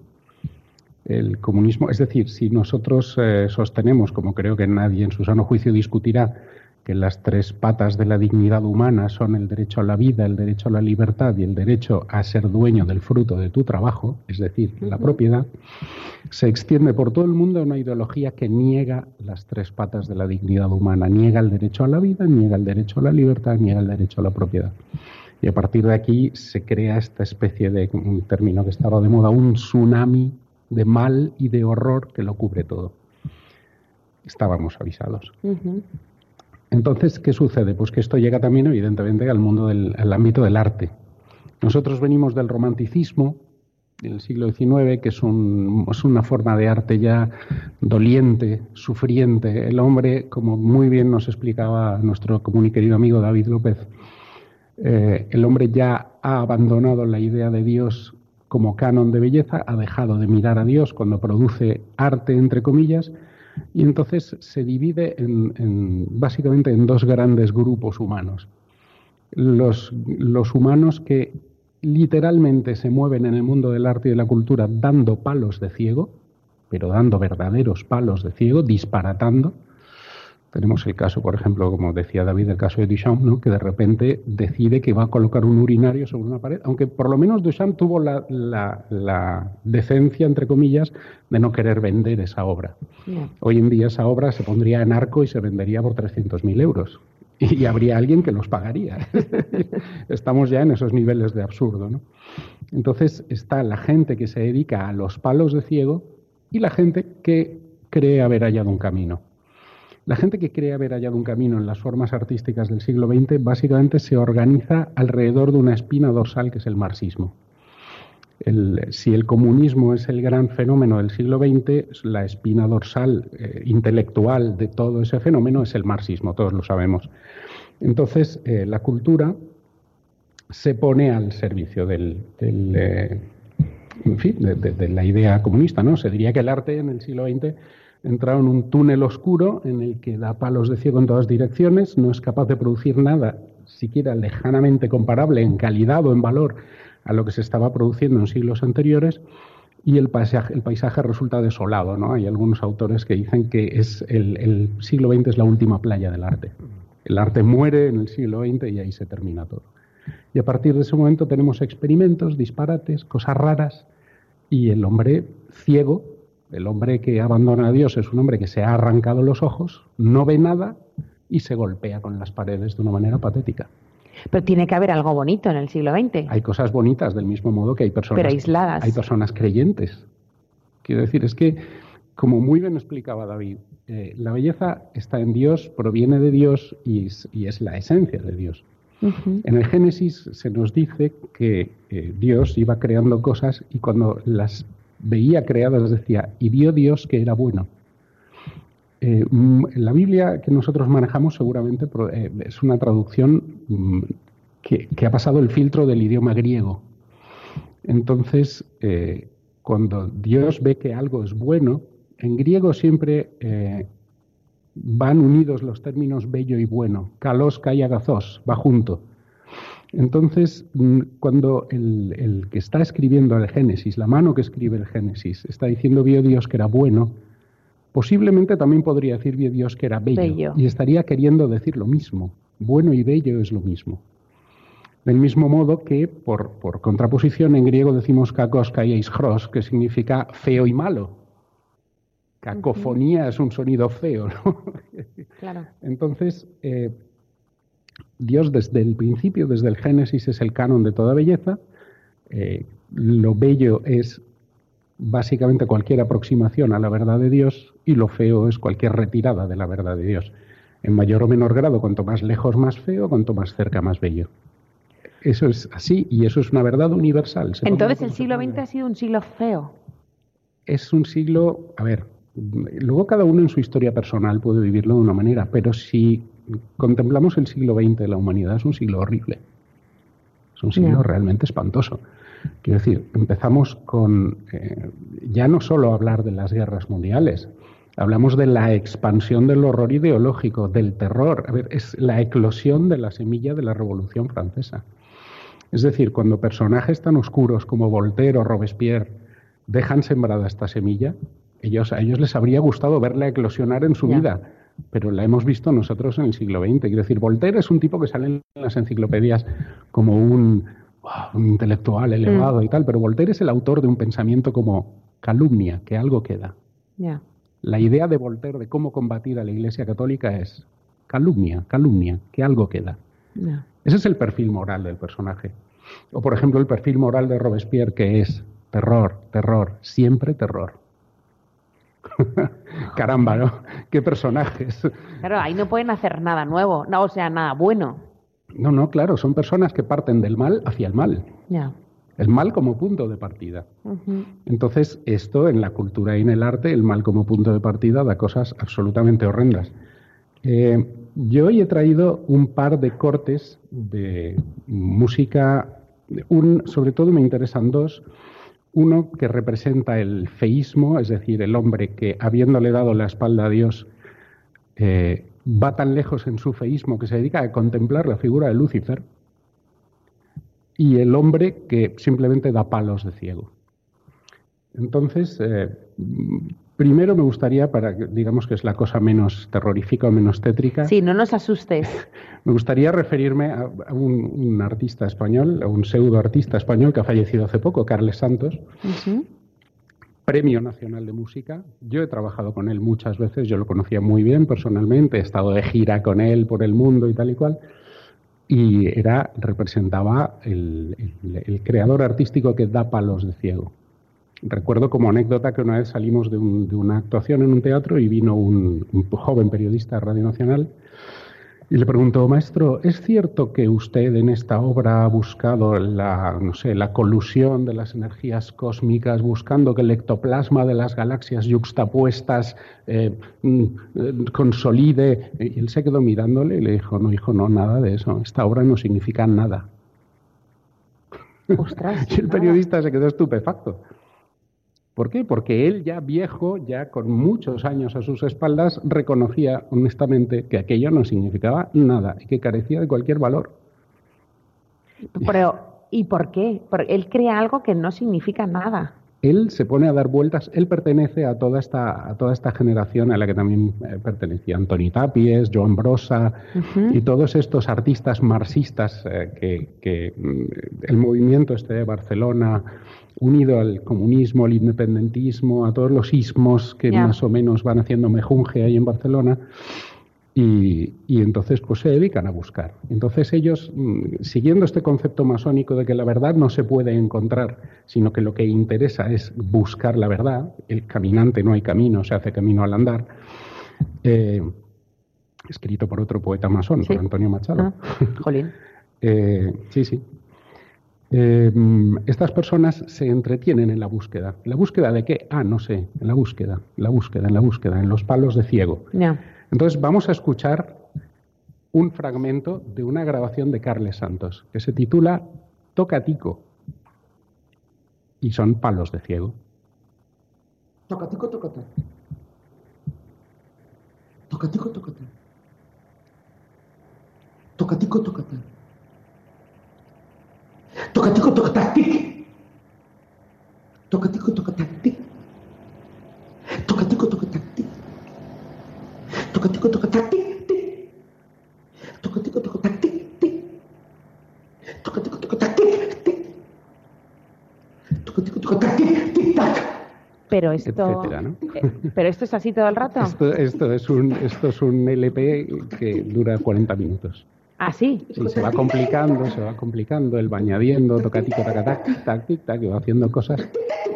el comunismo. Es decir, si nosotros eh, sostenemos, como creo que nadie en su sano juicio discutirá, que las tres patas de la dignidad humana son el derecho a la vida, el derecho a la libertad y el derecho a ser dueño del fruto de tu trabajo, es decir, la propiedad, se extiende por todo el mundo una ideología que niega las tres patas de la dignidad humana, niega el derecho a la vida, niega el derecho a la libertad, niega el derecho a la propiedad. Y a partir de aquí se crea esta especie de, un término que estaba de moda, un tsunami de mal y de horror que lo cubre todo. Estábamos avisados. Uh-huh. Entonces, ¿qué sucede? Pues que esto llega también, evidentemente, al mundo del al ámbito del arte. Nosotros venimos del romanticismo del siglo diecinueve, que es, un, es una forma de arte ya doliente, sufriente. El hombre, como muy bien nos explicaba nuestro común y querido amigo David López, eh, el hombre ya ha abandonado la idea de Dios como canon de belleza, ha dejado de mirar a Dios cuando produce arte, entre comillas, y entonces se divide en, en, básicamente en dos grandes grupos humanos. Los, los humanos que literalmente se mueven en el mundo del arte y de la cultura dando palos de ciego, pero dando verdaderos palos de ciego, disparatando. Tenemos el caso, por ejemplo, como decía David, el caso de Duchamp, ¿no?, que de repente decide que va a colocar un urinario sobre una pared, aunque por lo menos Duchamp tuvo la, la, la decencia, entre comillas, de no querer vender esa obra. Yeah. Hoy en día esa obra se pondría en arco y se vendería por trescientos mil euros. Y habría alguien que los pagaría. Estamos ya en esos niveles de absurdo, ¿no? Entonces está la gente que se dedica a los palos de ciego y la gente que cree haber hallado un camino. La gente que cree haber hallado un camino en las formas artísticas del siglo veinte básicamente se organiza alrededor de una espina dorsal que es el marxismo. El, si el comunismo es el gran fenómeno del siglo veinte, la espina dorsal eh, intelectual de todo ese fenómeno es el marxismo, todos lo sabemos. Entonces, eh, la cultura se pone al servicio del, del, eh, en fin, de, de, de la idea comunista, ¿no? Se diría que el arte en el siglo veinte entra en un túnel oscuro en el que da palos de ciego en todas direcciones, no es capaz de producir nada siquiera lejanamente comparable en calidad o en valor a lo que se estaba produciendo en siglos anteriores, y el paisaje, el paisaje resulta desolado, ¿no? Hay algunos autores que dicen que es el, el siglo veinte es la última playa del arte. El arte muere en el siglo veinte y ahí se termina todo. Y a partir de ese momento tenemos experimentos, disparates, cosas raras, y el hombre ciego, el hombre que abandona a Dios, es un hombre que se ha arrancado los ojos, no ve nada y se golpea con las paredes de una manera patética. Pero tiene que haber algo bonito en el siglo veinte. Hay cosas bonitas, del mismo modo que hay personas... Pero aisladas. Hay personas creyentes. Quiero decir, es que, como muy bien explicaba David, eh, la belleza está en Dios, proviene de Dios y es, y es la esencia de Dios. Uh-huh. En el Génesis se nos dice que eh, Dios iba creando cosas y cuando las veía creadas decía, y vio Dios que era bueno. Eh, la Biblia que nosotros manejamos seguramente eh, es una traducción mm, que, que ha pasado el filtro del idioma griego. Entonces, eh, cuando Dios ve que algo es bueno, en griego siempre eh, van unidos los términos bello y bueno. Kalos, kai, agazos, va junto. Entonces, cuando el, el que está escribiendo el Génesis, la mano que escribe el Génesis, está diciendo vio Dios que era bueno, posiblemente también podría decir vio Dios que era bello, bello, y estaría queriendo decir lo mismo. Bueno y bello es lo mismo. Del mismo modo que, por, por contraposición, en griego decimos kakos, kaiais, chros, que significa feo y malo. Cacofonía uh-huh. es un sonido feo, ¿no? Claro. Entonces, eh, Dios desde el principio, desde el Génesis, es el canon de toda belleza. Eh, lo bello es básicamente cualquier aproximación a la verdad de Dios y lo feo es cualquier retirada de la verdad de Dios. En mayor o menor grado, cuanto más lejos más feo, cuanto más cerca más bello. Eso es así y eso es una verdad universal. Entonces el siglo veinte ha sido un siglo feo. Es un siglo, a ver, luego cada uno en su historia personal puede vivirlo de una manera, pero si contemplamos el siglo veinte de la humanidad es un siglo horrible. Es un siglo no. realmente espantoso. Quiero decir, empezamos con eh, ya no solo hablar de las guerras mundiales, hablamos de la expansión del horror ideológico, del terror. A ver, es la eclosión de la semilla de la Revolución Francesa. Es decir, cuando personajes tan oscuros como Voltaire o Robespierre dejan sembrada esta semilla, ellos, a ellos les habría gustado verla eclosionar en su ya. vida, pero la hemos visto nosotros en el siglo veinte. Quiero decir, Voltaire es un tipo que sale en las enciclopedias como un, oh, un intelectual elevado mm. y tal, pero Voltaire es el autor de un pensamiento como calumnia, que algo queda. Yeah. La idea de Voltaire de cómo combatir a la Iglesia Católica es calumnia, calumnia, que algo queda. Yeah. Ese es el perfil moral del personaje. O, por ejemplo, el perfil moral de Robespierre, que es terror, terror, siempre terror. Caramba, ¿no? ¿Qué personajes? Claro, ahí no pueden hacer nada nuevo, no, o sea, nada bueno. No, no, claro, son personas que parten del mal hacia el mal. Ya. El mal como punto de partida. Uh-huh. Entonces, esto en la cultura y en el arte, el mal como punto de partida da cosas absolutamente horrendas. Eh, yo hoy he traído un par de cortes de música, un, sobre todo me interesan dos. Uno que representa el feísmo, es decir, el hombre que, habiéndole dado la espalda a Dios, eh, va tan lejos en su feísmo que se dedica a contemplar la figura de Lucifer, y el hombre que simplemente da palos de ciego. Entonces, eh, primero me gustaría, para que digamos que es la cosa menos terrorífica o menos tétrica... Sí, no nos asustes. Me gustaría referirme a, a un, un artista español, a un pseudoartista español que ha fallecido hace poco, Carles Santos, uh-huh. Premio Nacional de Música. Yo he trabajado con él muchas veces, yo lo conocía muy bien personalmente, he estado de gira con él por el mundo y tal y cual, y era, representaba el, el, el creador artístico que da palos de ciego. Recuerdo como anécdota que una vez salimos de, un, de una actuación en un teatro y vino un, un joven periodista de Radio Nacional Y le preguntó, maestro, ¿es cierto que usted en esta obra ha buscado la, no sé, la colusión de las energías cósmicas, buscando que el ectoplasma de las galaxias yuxtapuestas eh, mm, eh, consolide? Y él se quedó mirándole y le dijo, no, hijo, no, nada de eso. Esta obra no significa nada. Ostras, y el nada. periodista se quedó estupefacto. ¿Por qué? Porque él ya viejo, ya con muchos años a sus espaldas, reconocía honestamente que aquello no significaba nada y que carecía de cualquier valor. Pero, ¿y por qué? Porque él crea algo que no significa nada. Él se pone a dar vueltas, él pertenece a toda esta, a toda esta generación a la que también eh, pertenecía Antoni Tàpies, Joan Brossa, uh-huh. y todos estos artistas marxistas eh, que, que mm, el movimiento este de Barcelona, unido al comunismo, al independentismo, a todos los ismos que yeah. más o menos van haciendo mejunje ahí en Barcelona, y, y entonces pues se dedican a buscar. Entonces ellos, siguiendo este concepto masónico de que la verdad no se puede encontrar, sino que lo que interesa es buscar la verdad, el caminante no hay camino, se hace camino al andar, eh, escrito por otro poeta masón, sí. por Antonio Machado. Ah, jolín. eh, sí, sí. Eh, estas personas se entretienen en la búsqueda. ¿La búsqueda de qué? Ah, no sé, en la búsqueda, en la búsqueda, en la búsqueda, en los palos de ciego. Yeah. Entonces vamos a escuchar un fragmento de una grabación de Carles Santos que se titula Tocatico y son palos de ciego. Tocatico, tocata. Tocatico, tocata. Tocatico, tocata. Tocatico, tocatatic. Tocatico, tocatatic. Tocatico, tocatatic. Tocatico, tocatatic. Tocatico, tocatatic. Tocatico, tocatatic. Tocatico, tocatatic. Tic tac. Pero esto, etcétera, ¿no? eh, pero esto es así todo el rato. Esto, esto es un, esto es un L P que dura cuarenta minutos. ¿Ah, sí? Sí, se va complicando, se va complicando, él va añadiendo, tocatico, tacatac, tic tac, tic tac, y va haciendo cosas.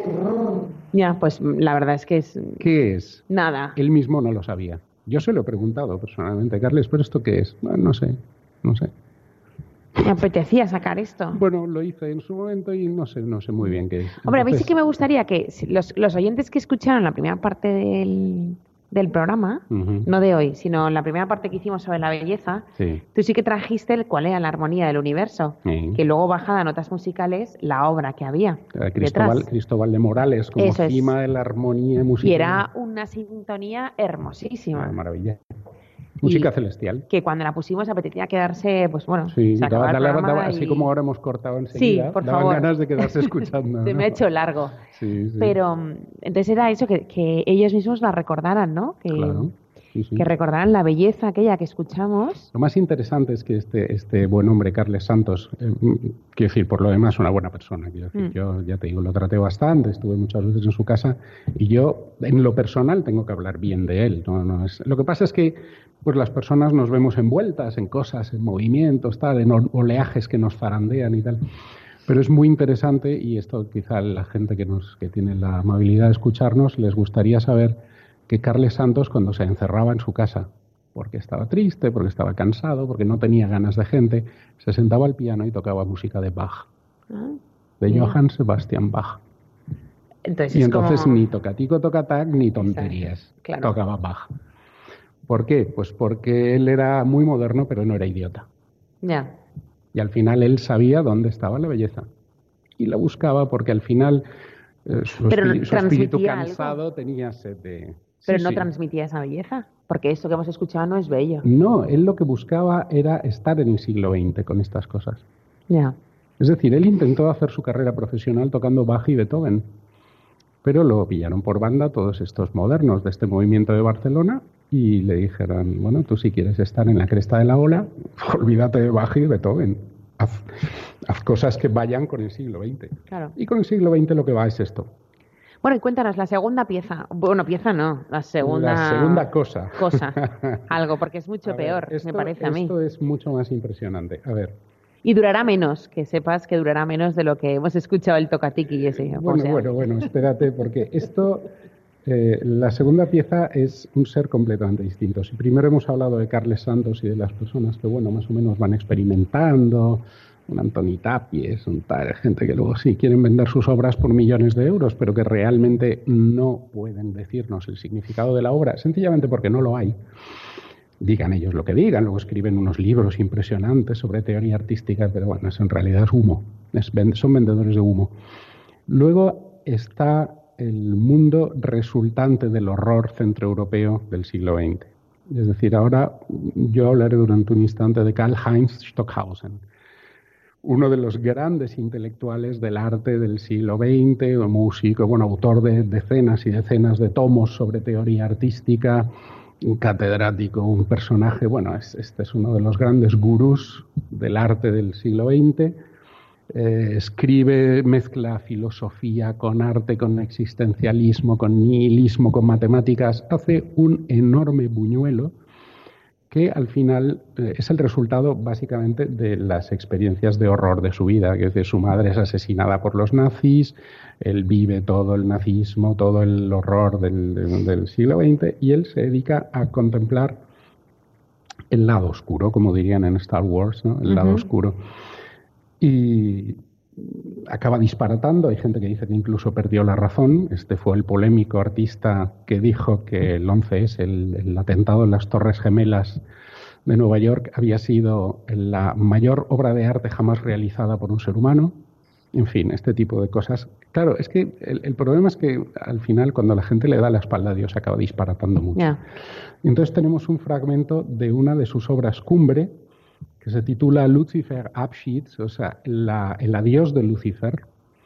Ya, pues la verdad es que es... ¿Qué es? Nada. Él mismo no lo sabía. Yo se lo he preguntado personalmente, Carles, ¿pero esto qué es? Bueno, no sé, no sé. Me apetecía sacar esto. Bueno, lo hice en su momento y no sé, no sé muy bien qué es. Hombre, Entonces... a mí sí que me gustaría que los, los oyentes que escucharon la primera parte del, del programa, uh-huh. no de hoy, sino la primera parte que hicimos sobre la belleza, sí. tú sí que trajiste el cuál era la armonía del universo, sí. que luego bajada a notas musicales la obra que había. Cristóbal, Cristóbal de Morales, como Eso cima es. de la armonía musical. Y era una sintonía hermosísima. Una maravilla. Música y celestial. Que cuando la pusimos apetecía quedarse, pues bueno, sí, se acababa daba, el daba, programa así y... como ahora hemos cortado enseguida, sí, por daban favor. ganas de quedarse escuchando. Se ¿no? me ha hecho largo. Sí, sí. Pero entonces era eso, que, que ellos mismos la recordaran, ¿no? Que, claro. Sí, sí. que recordaran la belleza aquella que escuchamos. Lo más interesante es que este, este buen hombre, Carles Santos, eh, quiero decir, por lo demás, una buena persona. Quiero decir, mm. Yo ya te digo, lo traté bastante, estuve muchas veces en su casa y yo, en lo personal, tengo que hablar bien de él. ¿no? No es... Lo que pasa es que pues las personas nos vemos envueltas en cosas, en movimientos, tal, en oleajes que nos zarandean y tal. Pero es muy interesante y esto quizá la gente que, nos, que tiene la amabilidad de escucharnos les gustaría saber que Carles Santos, cuando se encerraba en su casa, porque estaba triste, porque estaba cansado, porque no tenía ganas de gente, se sentaba al piano y tocaba música de Bach, ah, de yeah. Johann Sebastian Bach. Entonces y entonces como... ni tocatico, tocatac, ni tonterías, claro. Tocaba Bach. ¿Por qué? Pues porque él era muy moderno, pero no era idiota. Ya. Yeah. Y al final él sabía dónde estaba la belleza. Y la buscaba porque al final eh, su, pero espíritu, su espíritu cansado algo. tenía sed de... Pero sí, no sí. transmitía esa belleza, porque esto que hemos escuchado no es bello. No, él lo que buscaba era estar en el siglo veinte con estas cosas. Ya. Yeah. Es decir, él intentó hacer su carrera profesional tocando Bach y Beethoven, pero lo pillaron por banda todos estos modernos de este movimiento de Barcelona y le dijeron, bueno, tú si quieres estar en la cresta de la ola, olvídate de Bach y de Beethoven. Haz, haz cosas que vayan con el siglo veinte. Claro. Y con el siglo veinte lo que va es esto. Bueno, y cuéntanos, la segunda pieza. Bueno, pieza no, la segunda... La segunda cosa. Cosa. Algo, porque es mucho a ver, peor, esto, me parece a mí. Esto es mucho más impresionante. A ver. Y durará menos, que sepas que durará menos de lo que hemos escuchado el tocatiqui y ese. Bueno, o sea. bueno, bueno, espérate, porque esto... Eh, la segunda pieza es un ser completamente distinto. Si primero hemos hablado de Carles Santos y de las personas que, bueno, más o menos van experimentando, un Antoni Tapies, un tal, gente que luego sí quieren vender sus obras por millones de euros, pero que realmente no pueden decirnos el significado de la obra, sencillamente porque no lo hay. Digan ellos lo que digan, luego escriben unos libros impresionantes sobre teoría artística, pero bueno, eso en realidad es humo, es, son vendedores de humo. Luego está el mundo resultante del horror centroeuropeo del siglo veinte. Es decir, ahora yo hablaré durante un instante de Karl-Heinz Stockhausen, uno de los grandes intelectuales del arte del siglo veinte, músico, bueno, autor de decenas y decenas de tomos sobre teoría artística, un catedrático, un personaje, bueno, es, este es uno de los grandes gurús del arte del siglo veinte. Eh, escribe, mezcla filosofía con arte, con existencialismo, con nihilismo, con matemáticas, hace un enorme buñuelo que al final eh, es el resultado básicamente de las experiencias de horror de su vida, que es decir, su madre es asesinada por los nazis, él vive todo el nazismo, todo el horror del, del, del siglo veinte, y él se dedica a contemplar el lado oscuro, como dirían en Star Wars, ¿no? El uh-huh. lado oscuro. Y acaba disparatando, hay gente que dice que incluso perdió la razón. Este fue el polémico artista que dijo que el once ese, el, el atentado en las Torres Gemelas de Nueva York, había sido la mayor obra de arte jamás realizada por un ser humano. En fin, este tipo de cosas. Claro, es que el, el problema es que al final, cuando la gente le da la espalda a Dios, acaba disparatando mucho. Yeah. Entonces tenemos un fragmento de una de sus obras cumbre, que se titula Lucifer Abschied, o sea, la, el adiós de Lucifer,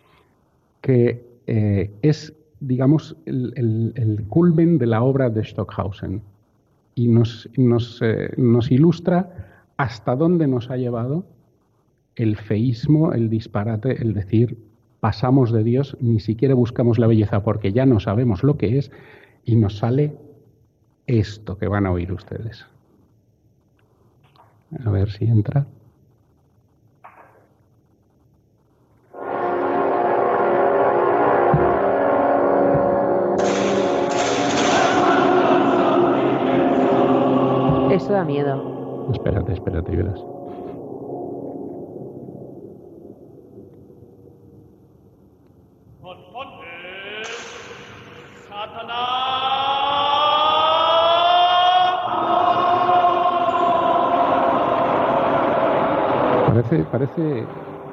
que eh, es, digamos, el, el, el culmen de la obra de Stockhausen. Y nos, nos, eh, nos ilustra hasta dónde nos ha llevado el feísmo, el disparate, el decir, pasamos de Dios, ni siquiera buscamos la belleza porque ya no sabemos lo que es, y nos sale esto que van a oír ustedes. A ver si entra. Eso da miedo. Espérate, espérate, y verás. Parece, parece...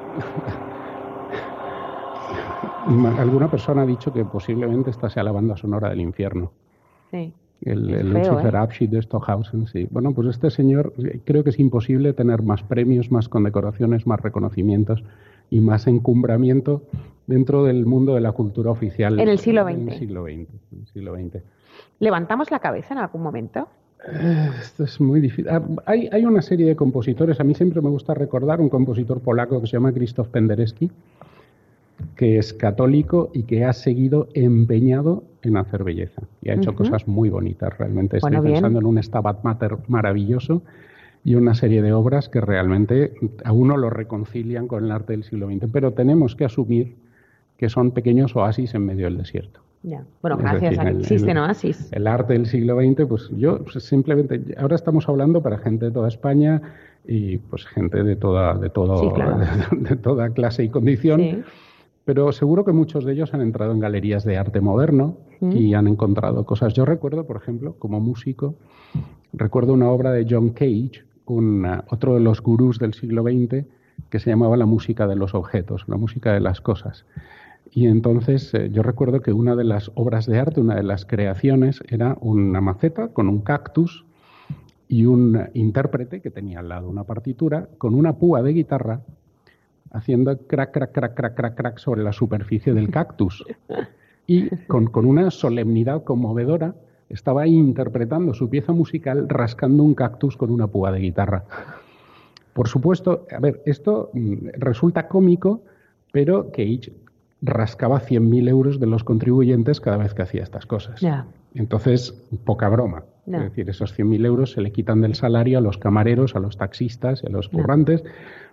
Alguna persona ha dicho que posiblemente esta sea la banda sonora del infierno. Sí. El, el Lucifer Abschied de Stockhausen, sí. Bueno, pues este señor, creo que es imposible tener más premios, más condecoraciones, más reconocimientos y más encumbramiento dentro del mundo de la cultura oficial. En el siglo veinte. En el siglo veinte. En el siglo veinte. ¿Levantamos la cabeza en algún momento? Esto es muy difícil. Hay, hay una serie de compositores, a mí siempre me gusta recordar un compositor polaco que se llama Krzysztof Penderecki, que es católico y que ha seguido empeñado en hacer belleza. Y ha hecho uh-huh. cosas muy bonitas, realmente. Estoy bueno, pensando bien. en un Stabat Mater maravilloso y una serie de obras que realmente a uno lo reconcilian con el arte del siglo veinte. Pero tenemos que asumir que son pequeños oasis en medio del desierto. Ya. Bueno, es gracias decir, a que existen oasis. El arte del siglo veinte, pues yo pues simplemente, ahora estamos hablando para gente de toda España y pues gente de toda, de todo, sí, claro. de, de toda clase y condición, sí. Pero seguro que muchos de ellos han entrado en galerías de arte moderno mm. y han encontrado cosas. Yo recuerdo, por ejemplo, como músico, recuerdo una obra de John Cage, un, otro de los gurús del siglo veinte, que se llamaba La música de los objetos, la música de las cosas. Y entonces eh, yo recuerdo que una de las obras de arte, una de las creaciones, era una maceta con un cactus y un intérprete que tenía al lado una partitura con una púa de guitarra haciendo crac, crac, crac, crac, crac, crac sobre la superficie del cactus. Y con, con una solemnidad conmovedora estaba ahí interpretando su pieza musical rascando un cactus con una púa de guitarra. Por supuesto, a ver, esto resulta cómico, pero Cage rascaba cien mil euros de los contribuyentes cada vez que hacía estas cosas. Yeah. Entonces, poca broma. No. Es decir, esos cien mil euros se le quitan del salario a los camareros, a los taxistas y a los currantes, no.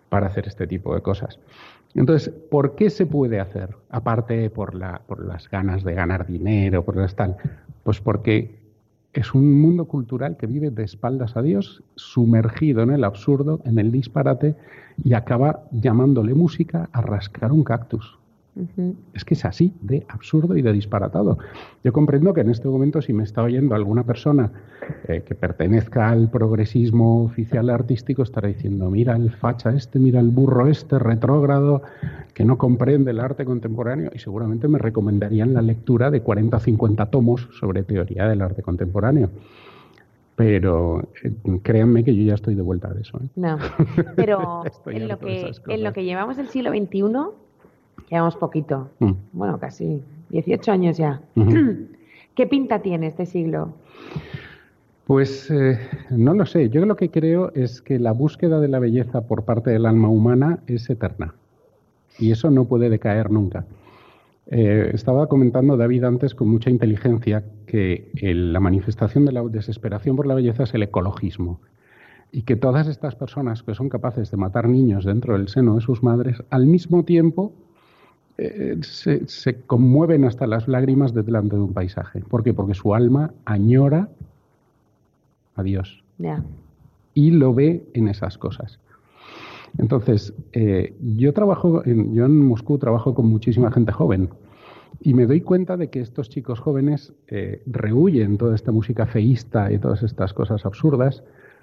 para hacer este tipo de cosas. Entonces, ¿por qué se puede hacer? Aparte por, la, por las ganas de ganar dinero, por las tal. Pues porque es un mundo cultural que vive de espaldas a Dios, sumergido en el absurdo, en el disparate, y acaba llamándole música a rascar un cactus. Uh-huh. Es que es así, de absurdo y de disparatado. Yo comprendo que en este momento, si me está oyendo alguna persona eh, que pertenezca al progresismo oficial artístico, estará diciendo, mira el facha este, mira el burro este, retrógrado, que no comprende el arte contemporáneo, y seguramente me recomendarían la lectura de cuarenta o cincuenta tomos sobre teoría del arte contemporáneo. Pero eh, créanme que yo ya estoy de vuelta de eso. ¿eh? No, pero en lo, que, en lo que llevamos del siglo veintiuno... Llevamos poquito, mm. bueno, casi dieciocho años ya. Uh-huh. ¿Qué pinta tiene este siglo? Pues eh, no lo sé. Yo lo que creo es que la búsqueda de la belleza por parte del alma humana es eterna. Y eso no puede decaer nunca. Eh, estaba comentando David antes con mucha inteligencia que el, la manifestación de la desesperación por la belleza es el ecologismo. Y que todas estas personas que son capaces de matar niños dentro del seno de sus madres, al mismo tiempo Eh, se, se conmueven hasta las lágrimas delante de un paisaje. ¿Por qué? Porque su alma añora a Dios. Yeah. Y lo ve en esas cosas. Entonces, eh, yo trabajo, en, yo en Moscú trabajo con muchísima gente joven y me doy cuenta de que estos chicos jóvenes eh, rehuyen toda esta música feísta y todas estas cosas absurdas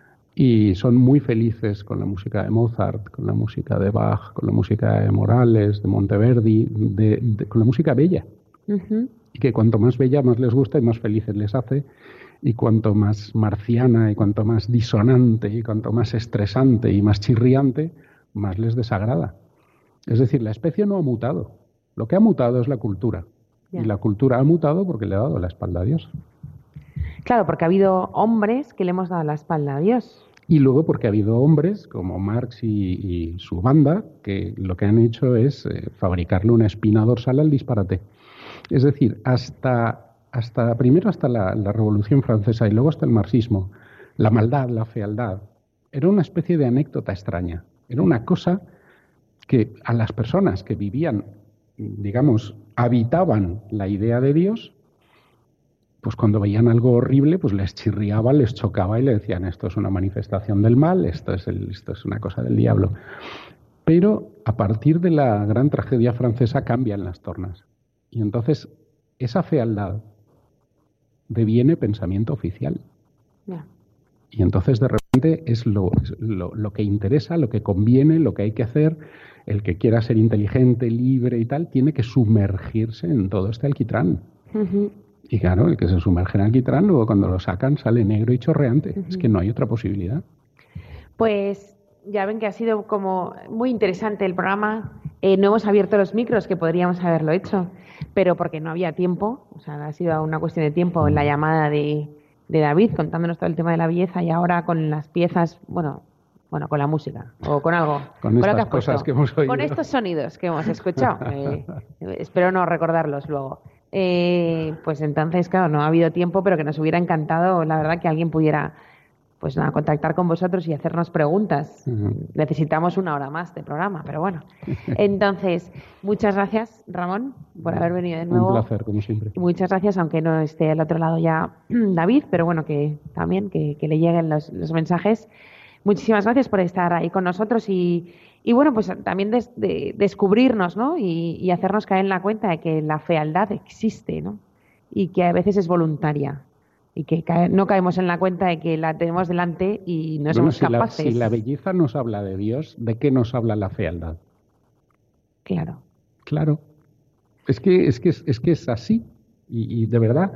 y son muy felices con la música de Mozart, con la música de Bach, con la música de Morales, de Monteverdi, de, de, con la música bella. Uh-huh. Y que cuanto más bella, más les gusta y más felices les hace. Y cuanto más marciana y cuanto más disonante y cuanto más estresante y más chirriante, más les desagrada. Es decir, la especie no ha mutado. Lo que ha mutado es la cultura. Yeah. Y la cultura ha mutado porque le ha dado la espalda a Dios. Claro, porque ha habido hombres que le hemos dado la espalda a Dios. Y luego porque ha habido hombres como Marx y, y su banda que lo que han hecho es eh, fabricarle una espina dorsal al disparate. Es decir, hasta, hasta primero hasta la, la Revolución Francesa y luego hasta el marxismo, la maldad, la fealdad, era una especie de anécdota extraña. Era una cosa que a las personas que vivían, digamos, habitaban la idea de Dios, pues cuando veían algo horrible, pues les chirriaba, les chocaba y le decían esto es una manifestación del mal, esto es, el, esto es una cosa del diablo. Pero a partir de la gran tragedia francesa cambian las tornas. Y entonces esa fealdad deviene pensamiento oficial. Yeah. Y entonces de repente es lo, lo, lo que interesa, lo que conviene, lo que hay que hacer. El que quiera ser inteligente, libre y tal, tiene que sumergirse en todo este alquitrán. Uh-huh. Y claro, el que se sumerge en alquitrán, luego cuando lo sacan sale negro y chorreante. Uh-huh. Es que no hay otra posibilidad. Pues ya ven que ha sido como muy interesante el programa. Eh, no hemos abierto los micros, que podríamos haberlo hecho, pero porque no había tiempo. O sea, ha sido una cuestión de tiempo en la llamada de, de David contándonos todo el tema de la belleza y ahora con las piezas, bueno, bueno, con la música o con algo. Con, con estas que cosas que hemos oído. Con estos sonidos que hemos escuchado. Eh, espero no recordarlos luego. Eh, pues entonces, claro, no ha habido tiempo, pero que nos hubiera encantado, la verdad, que alguien pudiera pues nada, contactar con vosotros y hacernos preguntas. Uh-huh. Necesitamos una hora más de programa, pero bueno. Entonces, muchas gracias, Ramón, por haber venido de nuevo. Un placer, como siempre. Muchas gracias, aunque no esté al otro lado ya David, pero bueno, que también que, que le lleguen los, los mensajes. Muchísimas gracias por estar ahí con nosotros y Y bueno, pues también des, de, descubrirnos, ¿no? Y, y hacernos caer en la cuenta de que la fealdad existe, ¿no? Y que a veces es voluntaria. Y que cae, no caemos en la cuenta de que la tenemos delante y no bueno, somos si capaces. La, si la belleza nos habla de Dios, ¿de qué nos habla la fealdad? Claro. Claro. Es que es, que es, es, que es así. Y, y de verdad,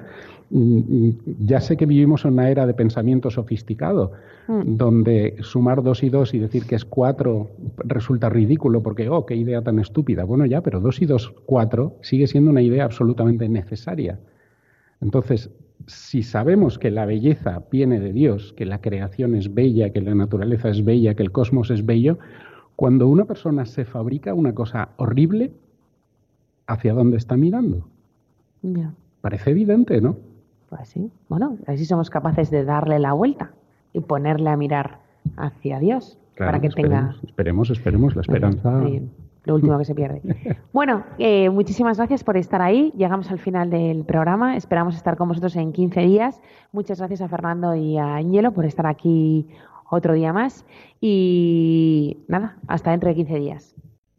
ya sé que vivimos en una era de pensamiento sofisticado, mm. donde sumar dos y dos y decir que es cuatro resulta ridículo porque, oh, qué idea tan estúpida. Bueno, ya, pero dos y dos, cuatro, sigue siendo una idea absolutamente necesaria. Entonces, si sabemos que la belleza viene de Dios, que la creación es bella, que la naturaleza es bella, que el cosmos es bello, cuando una persona se fabrica una cosa horrible, ¿hacia dónde está mirando? Yeah. Parece evidente, ¿no? Pues sí. Bueno, así somos capaces de darle la vuelta y ponerle a mirar hacia Dios. Claro, para que esperemos, tenga... Esperemos, esperemos, la esperanza... Muy lo último que se pierde. Bueno, eh, muchísimas gracias por estar ahí. Llegamos al final del programa. Esperamos estar con vosotros en quince días. Muchas gracias a Fernando y a Ángelo por estar aquí otro día más. Y nada, hasta dentro de quince días.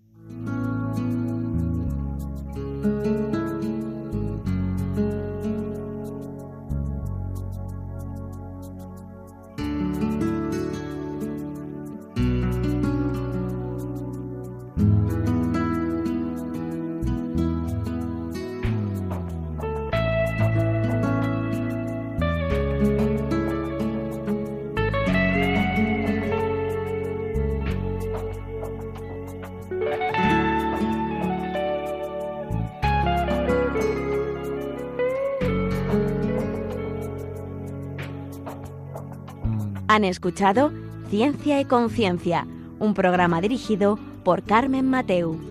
Han escuchado Ciencia y Conciencia, un programa dirigido por Carmen Mateu.